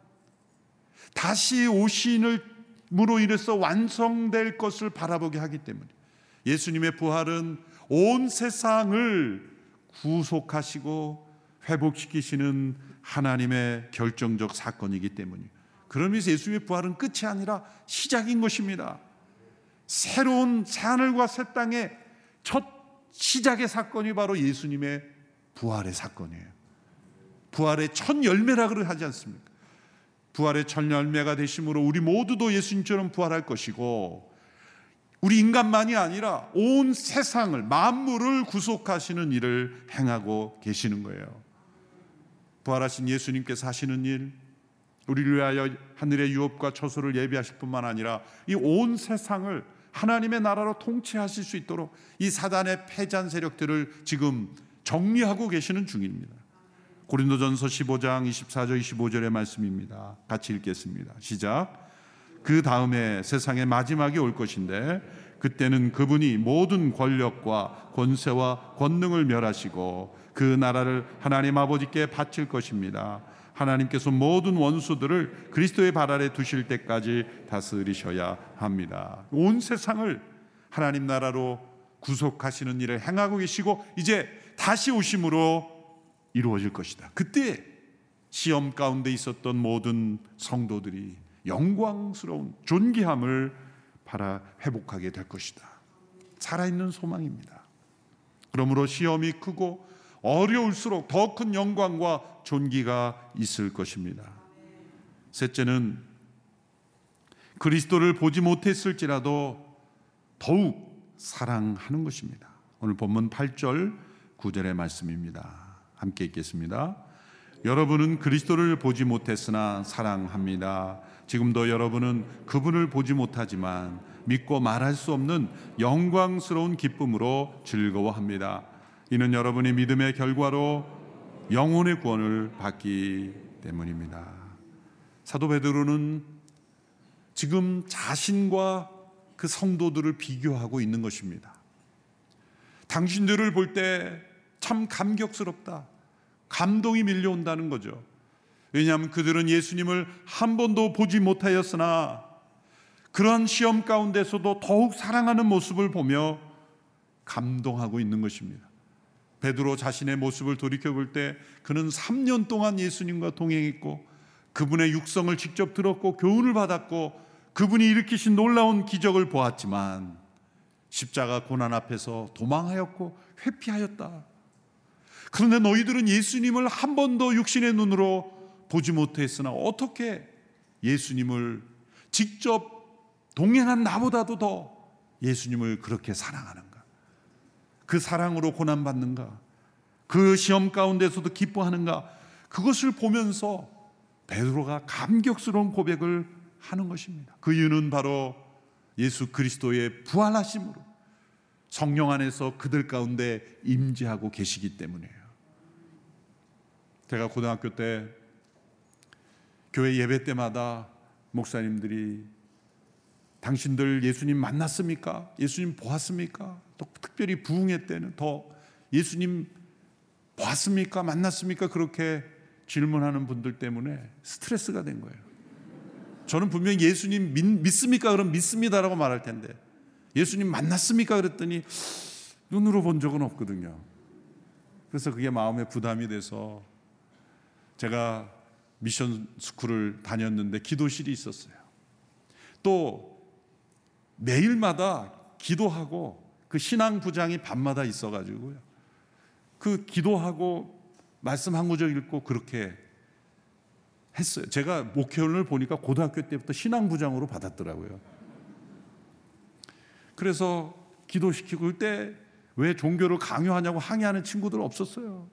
다시 오심으로 인해서 완성될 것을 바라보게 하기 때문에 예수님의 부활은 온 세상을 구속하시고 회복시키시는 하나님의 결정적 사건이기 때문이에요. 그러면서 예수님의 부활은 끝이 아니라 시작인 것입니다. 새로운 새하늘과 새 땅의 첫 시작의 사건이 바로 예수님의 부활의 사건이에요. 부활의 첫 열매라고 하지 않습니까? 부활의 첫 열매가 되심으로 우리 모두도 예수님처럼 부활할 것이고 우리 인간만이 아니라 온 세상을 만물을 구속하시는 일을 행하고 계시는 거예요. 부활하신 예수님께서 하시는 일, 우리를 위하여 하늘의 유업과 처소를 예비하실 뿐만 아니라 이 온 세상을 하나님의 나라로 통치하실 수 있도록 이 사단의 패잔 세력들을 지금 정리하고 계시는 중입니다. 고린도전서 십오 장 이십사 절 이십오 절의 말씀입니다. 같이 읽겠습니다. 시작. 그 다음에 세상의 마지막이 올 것인데 그때는 그분이 모든 권력과 권세와 권능을 멸하시고 그 나라를 하나님 아버지께 바칠 것입니다. 하나님께서 모든 원수들을 그리스도의 발 아래 두실 때까지 다스리셔야 합니다. 온 세상을 하나님 나라로 구속하시는 일을 행하고 계시고 이제 다시 오심으로 이루어질 것이다. 그때 시험 가운데 있었던 모든 성도들이 영광스러운 존귀함을 바라 회복하게 될 것이다. 살아있는 소망입니다. 그러므로 시험이 크고 어려울수록 더 큰 영광과 존귀가 있을 것입니다. 셋째는 그리스도를 보지 못했을지라도 더욱 사랑하는 것입니다. 오늘 본문 팔 절 구 절의 말씀입니다. 함께 읽겠습니다. 여러분은 그리스도를 보지 못했으나 사랑합니다. 지금도 여러분은 그분을 보지 못하지만 믿고 말할 수 없는 영광스러운 기쁨으로 즐거워합니다. 이는 여러분이 믿음의 결과로 영혼의 구원을 받기 때문입니다. 사도 베드로는 지금 자신과 그 성도들을 비교하고 있는 것입니다. 당신들을 볼 때 참 감격스럽다, 감동이 밀려온다는 거죠. 왜냐하면 그들은 예수님을 한 번도 보지 못하였으나 그런 시험 가운데서도 더욱 사랑하는 모습을 보며 감동하고 있는 것입니다. 베드로 자신의 모습을 돌이켜볼 때 그는 삼 년 동안 예수님과 동행했고 그분의 육성을 직접 들었고 교훈을 받았고 그분이 일으키신 놀라운 기적을 보았지만 십자가 고난 앞에서 도망하였고 회피하였다. 그런데 너희들은 예수님을 한 번도 육신의 눈으로 보지 못했으나 어떻게 예수님을 직접 동행한 나보다도 더 예수님을 그렇게 사랑하는가? 그 사랑으로 고난받는가? 그 시험 가운데서도 기뻐하는가? 그것을 보면서 베드로가 감격스러운 고백을 하는 것입니다. 그 이유는 바로 예수 그리스도의 부활하심으로 성령 안에서 그들 가운데 임재하고 계시기 때문이에요. 제가 고등학교 때 교회 예배 때마다 목사님들이 당신들 예수님 만났습니까? 예수님 보았습니까? 또 특별히 부흥회 때는 더 예수님 보았습니까? 만났습니까? 그렇게 질문하는 분들 때문에 스트레스가 된 거예요. 저는 분명히 예수님 믿, 믿습니까? 그럼 믿습니다라고 말할 텐데 예수님 만났습니까? 그랬더니 눈으로 본 적은 없거든요. 그래서 그게 마음에 부담이 돼서 제가 미션 스쿨을 다녔는데 기도실이 있었어요. 또 매일마다 기도하고 그 신앙부장이 밤마다 있어가지고요. 그 기도하고 말씀 한 구절 읽고 그렇게 했어요. 제가 목회원을 보니까 고등학교 때부터 신앙부장으로 받았더라고요. 그래서 기도시키고 그때 왜 종교를 강요하냐고 항의하는 친구들 없었어요.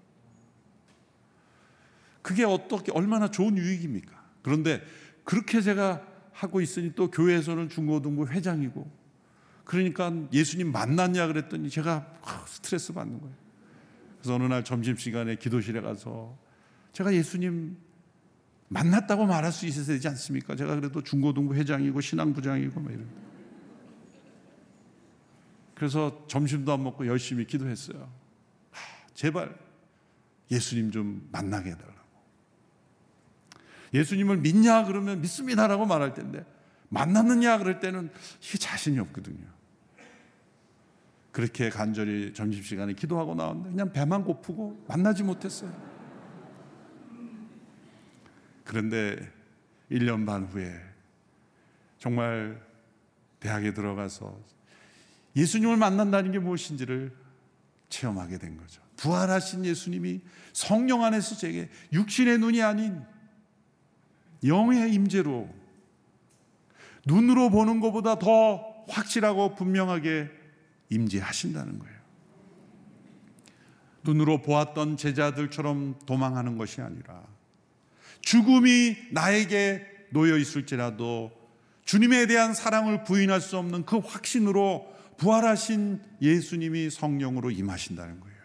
그게 어떻게 얼마나 좋은 유익입니까? 그런데 그렇게 제가 하고 있으니 또 교회에서는 중고등부 회장이고 그러니까 예수님 만났냐 그랬더니 제가 스트레스 받는 거예요. 그래서 어느 날 점심시간에 기도실에 가서 제가 예수님 만났다고 말할 수 있어야 되지 않습니까? 제가 그래도 중고등부 회장이고 신앙부장이고 막 이런. 그래서 점심도 안 먹고 열심히 기도했어요. 하, 제발 예수님 좀 만나게 해달라고. 예수님을 믿냐 그러면 믿습니다라고 말할 텐데 만났느냐 그럴 때는 이게 자신이 없거든요. 그렇게 간절히 점심시간에 기도하고 나왔는데 그냥 배만 고프고 만나지 못했어요. 그런데 일 년 반 후에 정말 대학에 들어가서 예수님을 만난다는 게 무엇인지를 체험하게 된 거죠. 부활하신 예수님이 성령 안에서 제게 육신의 눈이 아닌 영의 임재로 눈으로 보는 것보다 더 확실하고 분명하게 임재하신다는 거예요. 눈으로 보았던 제자들처럼 도망하는 것이 아니라 죽음이 나에게 놓여 있을지라도 주님에 대한 사랑을 부인할 수 없는 그 확신으로 부활하신 예수님이 성령으로 임하신다는 거예요.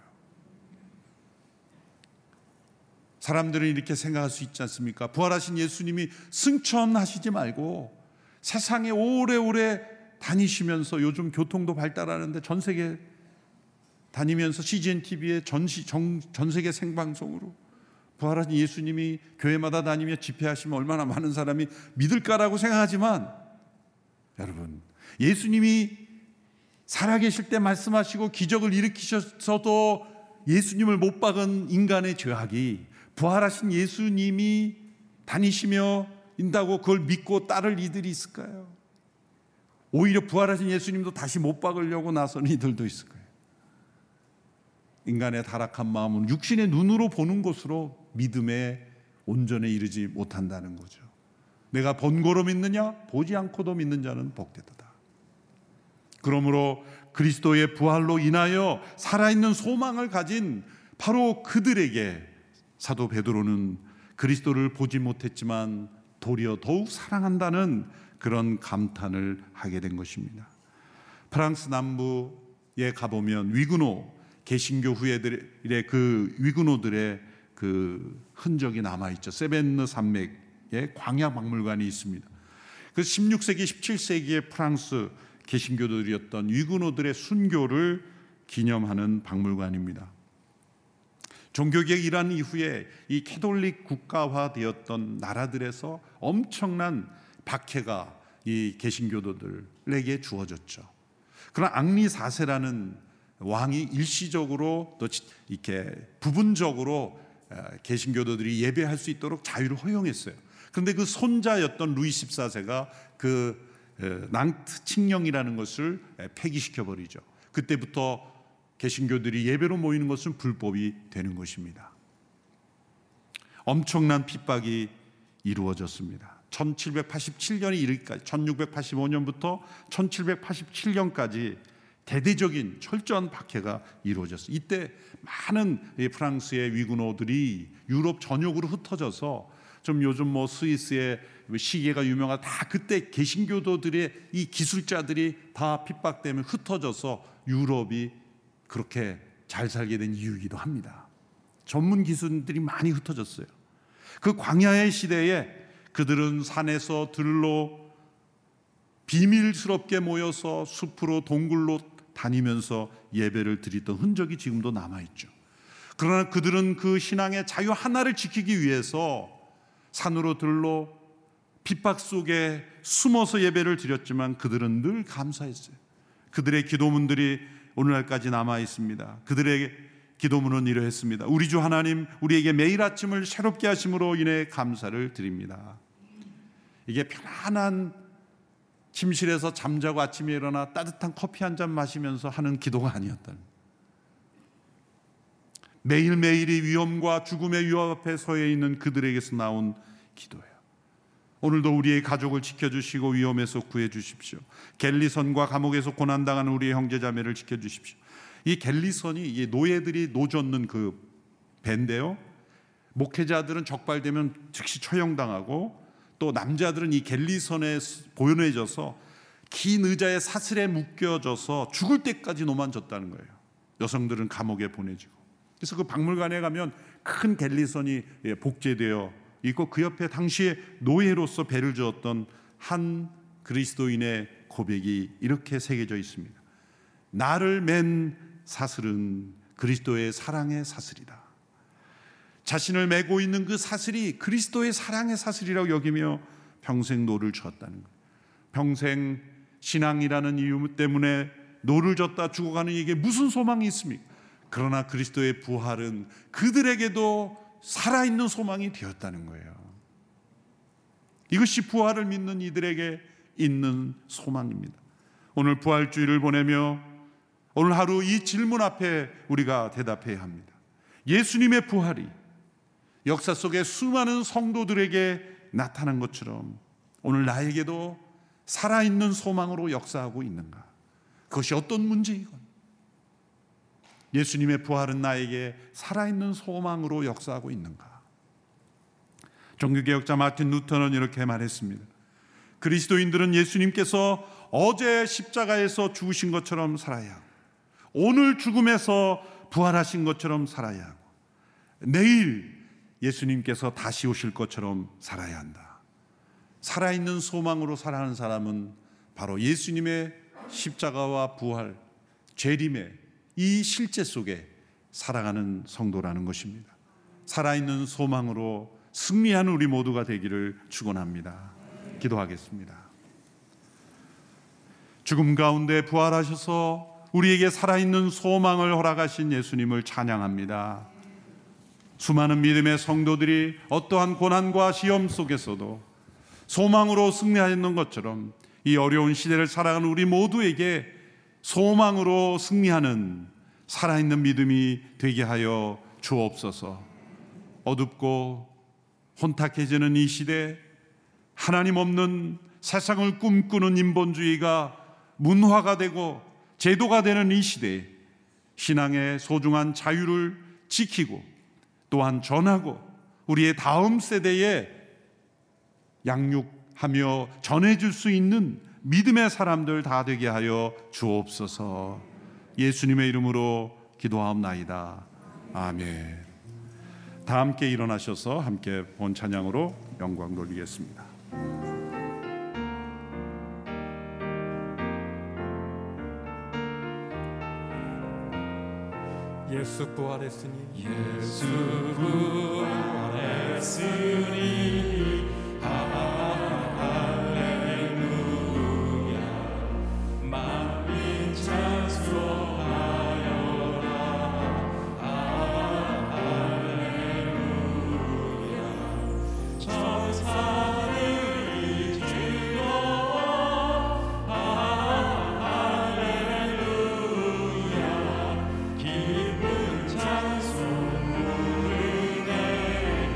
사람들은 이렇게 생각할 수 있지 않습니까? 부활하신 예수님이 승천하시지 말고 세상에 오래오래 다니시면서 요즘 교통도 발달하는데 전 세계 다니면서 씨지엔 티비에 전시, 전, 전 세계 생방송으로 부활하신 예수님이 교회마다 다니며 집회하시면 얼마나 많은 사람이 믿을까라고 생각하지만 여러분, 예수님이 살아계실 때 말씀하시고 기적을 일으키셔서도 예수님을 못 박은 인간의 죄악이 부활하신 예수님이 다니시며 인다고 그걸 믿고 따를 이들이 있을까요? 오히려 부활하신 예수님도 다시 못 박으려고 나서는 이들도 있을 거예요. 인간의 타락한 마음은 육신의 눈으로 보는 것으로 믿음의 온전에 이르지 못한다는 거죠. 내가 번거로 믿느냐? 보지 않고도 믿는 자는 복되도다. 그러므로 그리스도의 부활로 인하여 살아있는 소망을 가진 바로 그들에게 사도 베드로는 그리스도를 보지 못했지만 도리어 더욱 사랑한다는 그런 감탄을 하게 된 것입니다. 프랑스 남부에 가보면 위구노 개신교 후예들의 그 위구노들의 그 흔적이 남아있죠. 세벤느 산맥에 광야 박물관이 있습니다. 그 십육 세기, 십칠 세기의 프랑스 개신교들이었던 위구노들의 순교를 기념하는 박물관입니다. 종교개혁 일환 이후에 이 캐톨릭 국가화되었던 나라들에서 엄청난 박해가 이 개신교도들에게 주어졌죠. 그러나 앙리 사 세라는 왕이 일시적으로 또 이렇게 부분적으로 개신교도들이 예배할 수 있도록 자유를 허용했어요. 그런데 그 손자였던 루이 십사 세가 그 낭트 칙령이라는 것을 폐기시켜 버리죠. 그때부터 개신교들이 예배로 모이는 것은 불법이 되는 것입니다. 엄청난 핍박이 이루어졌습니다. 천칠백팔십칠 년이 이르기까지, 천육백팔십오 년부터 천칠백팔십칠 년까지 대대적인 철저한 박해가 이루어졌어요. 이때 많은 프랑스의 위구노들이 유럽 전역으로 흩어져서, 좀 요즘 뭐 스위스의 시계가 유명하다, 다 그때 개신교도들의 이 기술자들이 다 핍박되면 흩어져서 유럽이 그렇게 잘 살게 된 이유이기도 합니다. 전문 기술들이 많이 흩어졌어요. 그 광야의 시대에 그들은 산에서 들로 비밀스럽게 모여서 숲으로 동굴로 다니면서 예배를 드리던 흔적이 지금도 남아있죠. 그러나 그들은 그 신앙의 자유 하나를 지키기 위해서 산으로 들로 핍박 속에 숨어서 예배를 드렸지만 그들은 늘 감사했어요. 그들의 기도문들이 오늘날까지 남아있습니다. 그들의 기도문은 이러했습니다. 우리 주 하나님, 우리에게 매일 아침을 새롭게 하심으로 인해 감사를 드립니다. 이게 편안한 침실에서 잠자고 아침에 일어나 따뜻한 커피 한 잔 마시면서 하는 기도가 아니었다는, 매일매일이 위험과 죽음의 위협 앞에 서해 있는 그들에게서 나온 기도예요. 오늘도 우리의 가족을 지켜주시고 위험에서 구해주십시오. 갤리선과 감옥에서 고난당하는 우리의 형제자매를 지켜주십시오. 이 갤리선이 이 노예들이 노젓는 그 배인데요, 목회자들은 적발되면 즉시 처형당하고, 또 남자들은 이 갤리선에 보내져서 긴 의자에 사슬에 묶여져서 죽을 때까지 노만졌다는 거예요. 여성들은 감옥에 보내지고. 그래서 그 박물관에 가면 큰 갤리선이 복제되어 있고, 그 옆에 당시에 노예로서 배를 저었던 한 그리스도인의 고백이 이렇게 새겨져 있습니다. 나를 맨 사슬은 그리스도의 사랑의 사슬이다. 자신을 메고 있는 그 사슬이 그리스도의 사랑의 사슬이라고 여기며 평생 노를 졌다는 거예요. 평생 신앙이라는 이유 때문에 노를 졌다 죽어가는 이게 무슨 소망이 있습니까? 그러나 그리스도의 부활은 그들에게도 살아있는 소망이 되었다는 거예요. 이것이 부활을 믿는 이들에게 있는 소망입니다. 오늘 부활주의를 보내며 오늘 하루 이 질문 앞에 우리가 대답해야 합니다. 예수님의 부활이 역사 속에 수많은 성도들에게 나타난 것처럼 오늘 나에게도 살아있는 소망으로 역사하고 있는가? 그것이 어떤 문제이건 예수님의 부활은 나에게 살아있는 소망으로 역사하고 있는가? 종교개혁자 마틴 루터는 이렇게 말했습니다. 그리스도인들은 예수님께서 어제 십자가에서 죽으신 것처럼 살아야 하고, 오늘 죽음에서 부활하신 것처럼 살아야 하고, 내일 예수님께서 다시 오실 것처럼 살아야 한다. 살아있는 소망으로 살아가는 사람은 바로 예수님의 십자가와 부활, 재림의 이 실제 속에 살아가는 성도라는 것입니다. 살아있는 소망으로 승리하는 우리 모두가 되기를 축원합니다. 기도하겠습니다. 죽음 가운데 부활하셔서 우리에게 살아있는 소망을 허락하신 예수님을 찬양합니다. 수많은 믿음의 성도들이 어떠한 고난과 시험 속에서도 소망으로 승리하는 것처럼 이 어려운 시대를 살아가는 우리 모두에게 소망으로 승리하는 살아있는 믿음이 되게 하여 주옵소서. 어둡고 혼탁해지는 이 시대, 하나님 없는 세상을 꿈꾸는 인본주의가 문화가 되고 제도가 되는 이 시대에 신앙의 소중한 자유를 지키고 또한 전하고 우리의 다음 세대에 양육하며 전해줄 수 있는 믿음의 사람들 다 되게 하여 주옵소서. 예수님의 이름으로 기도하옵나이다. 아멘. 다 함께 일어나셔서 함께 본 찬양으로 영광 돌리겠습니다. 예수 부활했으니 예수 부활했으니 할렐루야 만민 찬송하여라 할렐루야 천사들이 즐거워 할렐루야 기쁜 찬송 부르네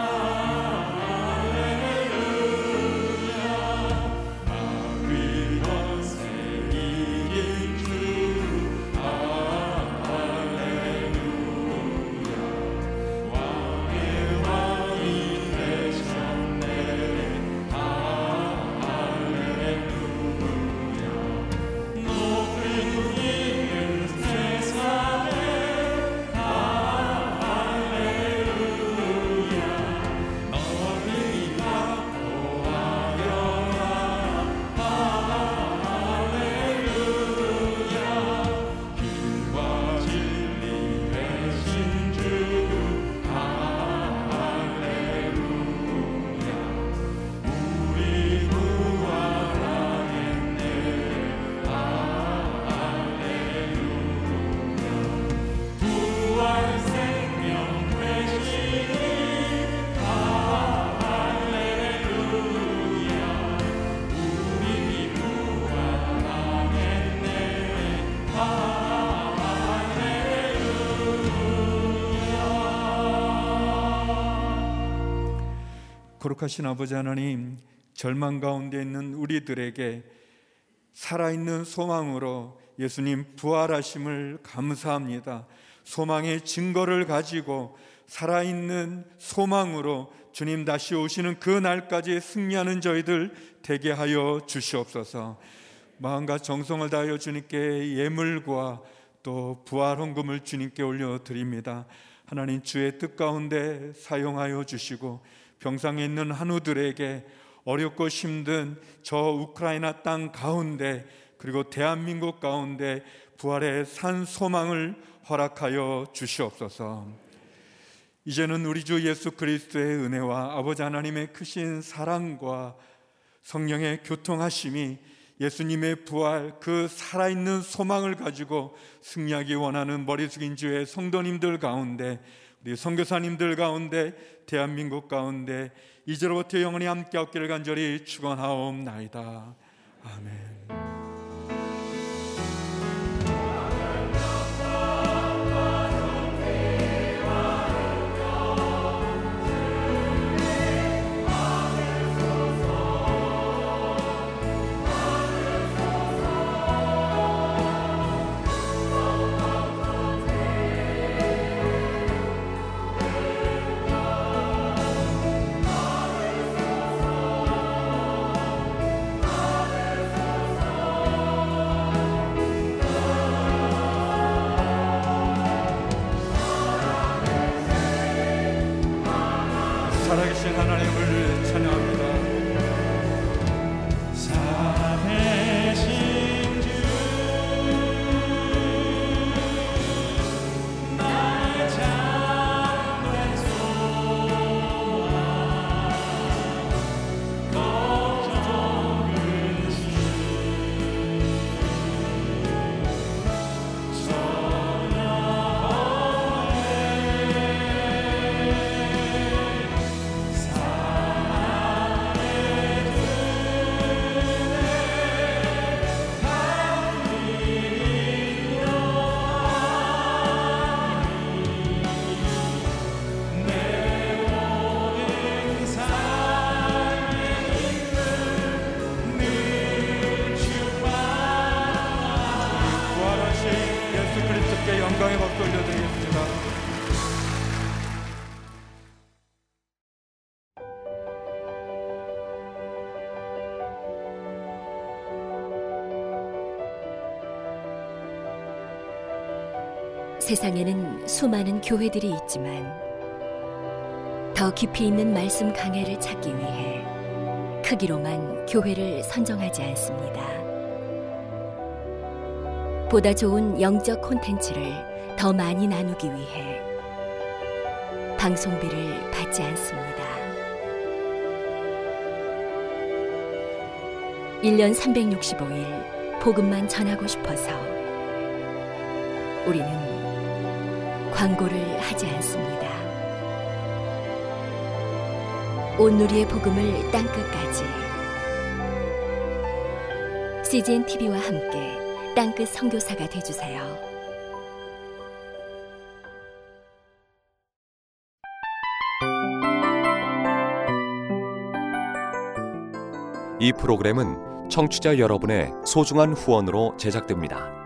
거룩하신 아버지 하나님, 절망 가운데 있는 우리들에게 살아있는 소망으로 예수님 부활하심을 감사합니다. 소망의 증거를 가지고 살아있는 소망으로 주님 다시 오시는 그 날까지 승리하는 저희들 되게 하여 주시옵소서. 마음과 정성을 다하여 주님께 예물과 또 부활 헌금을 주님께 올려드립니다. 하나님, 주의 뜻 가운데 사용하여 주시고 병상에 있는 한우들에게 어렵고 힘든 저 우크라이나 땅 가운데 그리고 대한민국 가운데 부활의 산 소망을 허락하여 주시옵소서. 이제는 우리 주 예수 그리스도의 은혜와 아버지 하나님의 크신 사랑과 성령의 교통하심이 예수님의 부활, 그 살아있는 소망을 가지고 승리하기 원하는 머리 숙인 주의 성도님들 가운데, 우리 선교사님들 가운데, 대한민국 가운데 이제로부터 영원히 함께 없기를 간절히 축원하옵나이다. 아멘. 살아계신 하나님을 찬양합니다. 살아계신 주 나의 참된 소망 걱정 근심 영광의 박수 올려드리겠습니다. 세상에는 수많은 교회들이 있지만 더 깊이 있는 말씀 강해를 찾기 위해 크기로만 교회를 선정하지 않습니다. 보다 좋은 영적 콘텐츠를 더 많이 나누기 위해 방송비를 받지 않습니다. 일 년 삼백육십오 일 복음만 전하고 싶어서 우리는 광고를 하지 않습니다. 온누리의 복음을 땅끝까지 씨지엔 티비와 함께 땅끝 선교사가 되어주세요. 이 프로그램은 청취자 여러분의 소중한 후원으로 제작됩니다.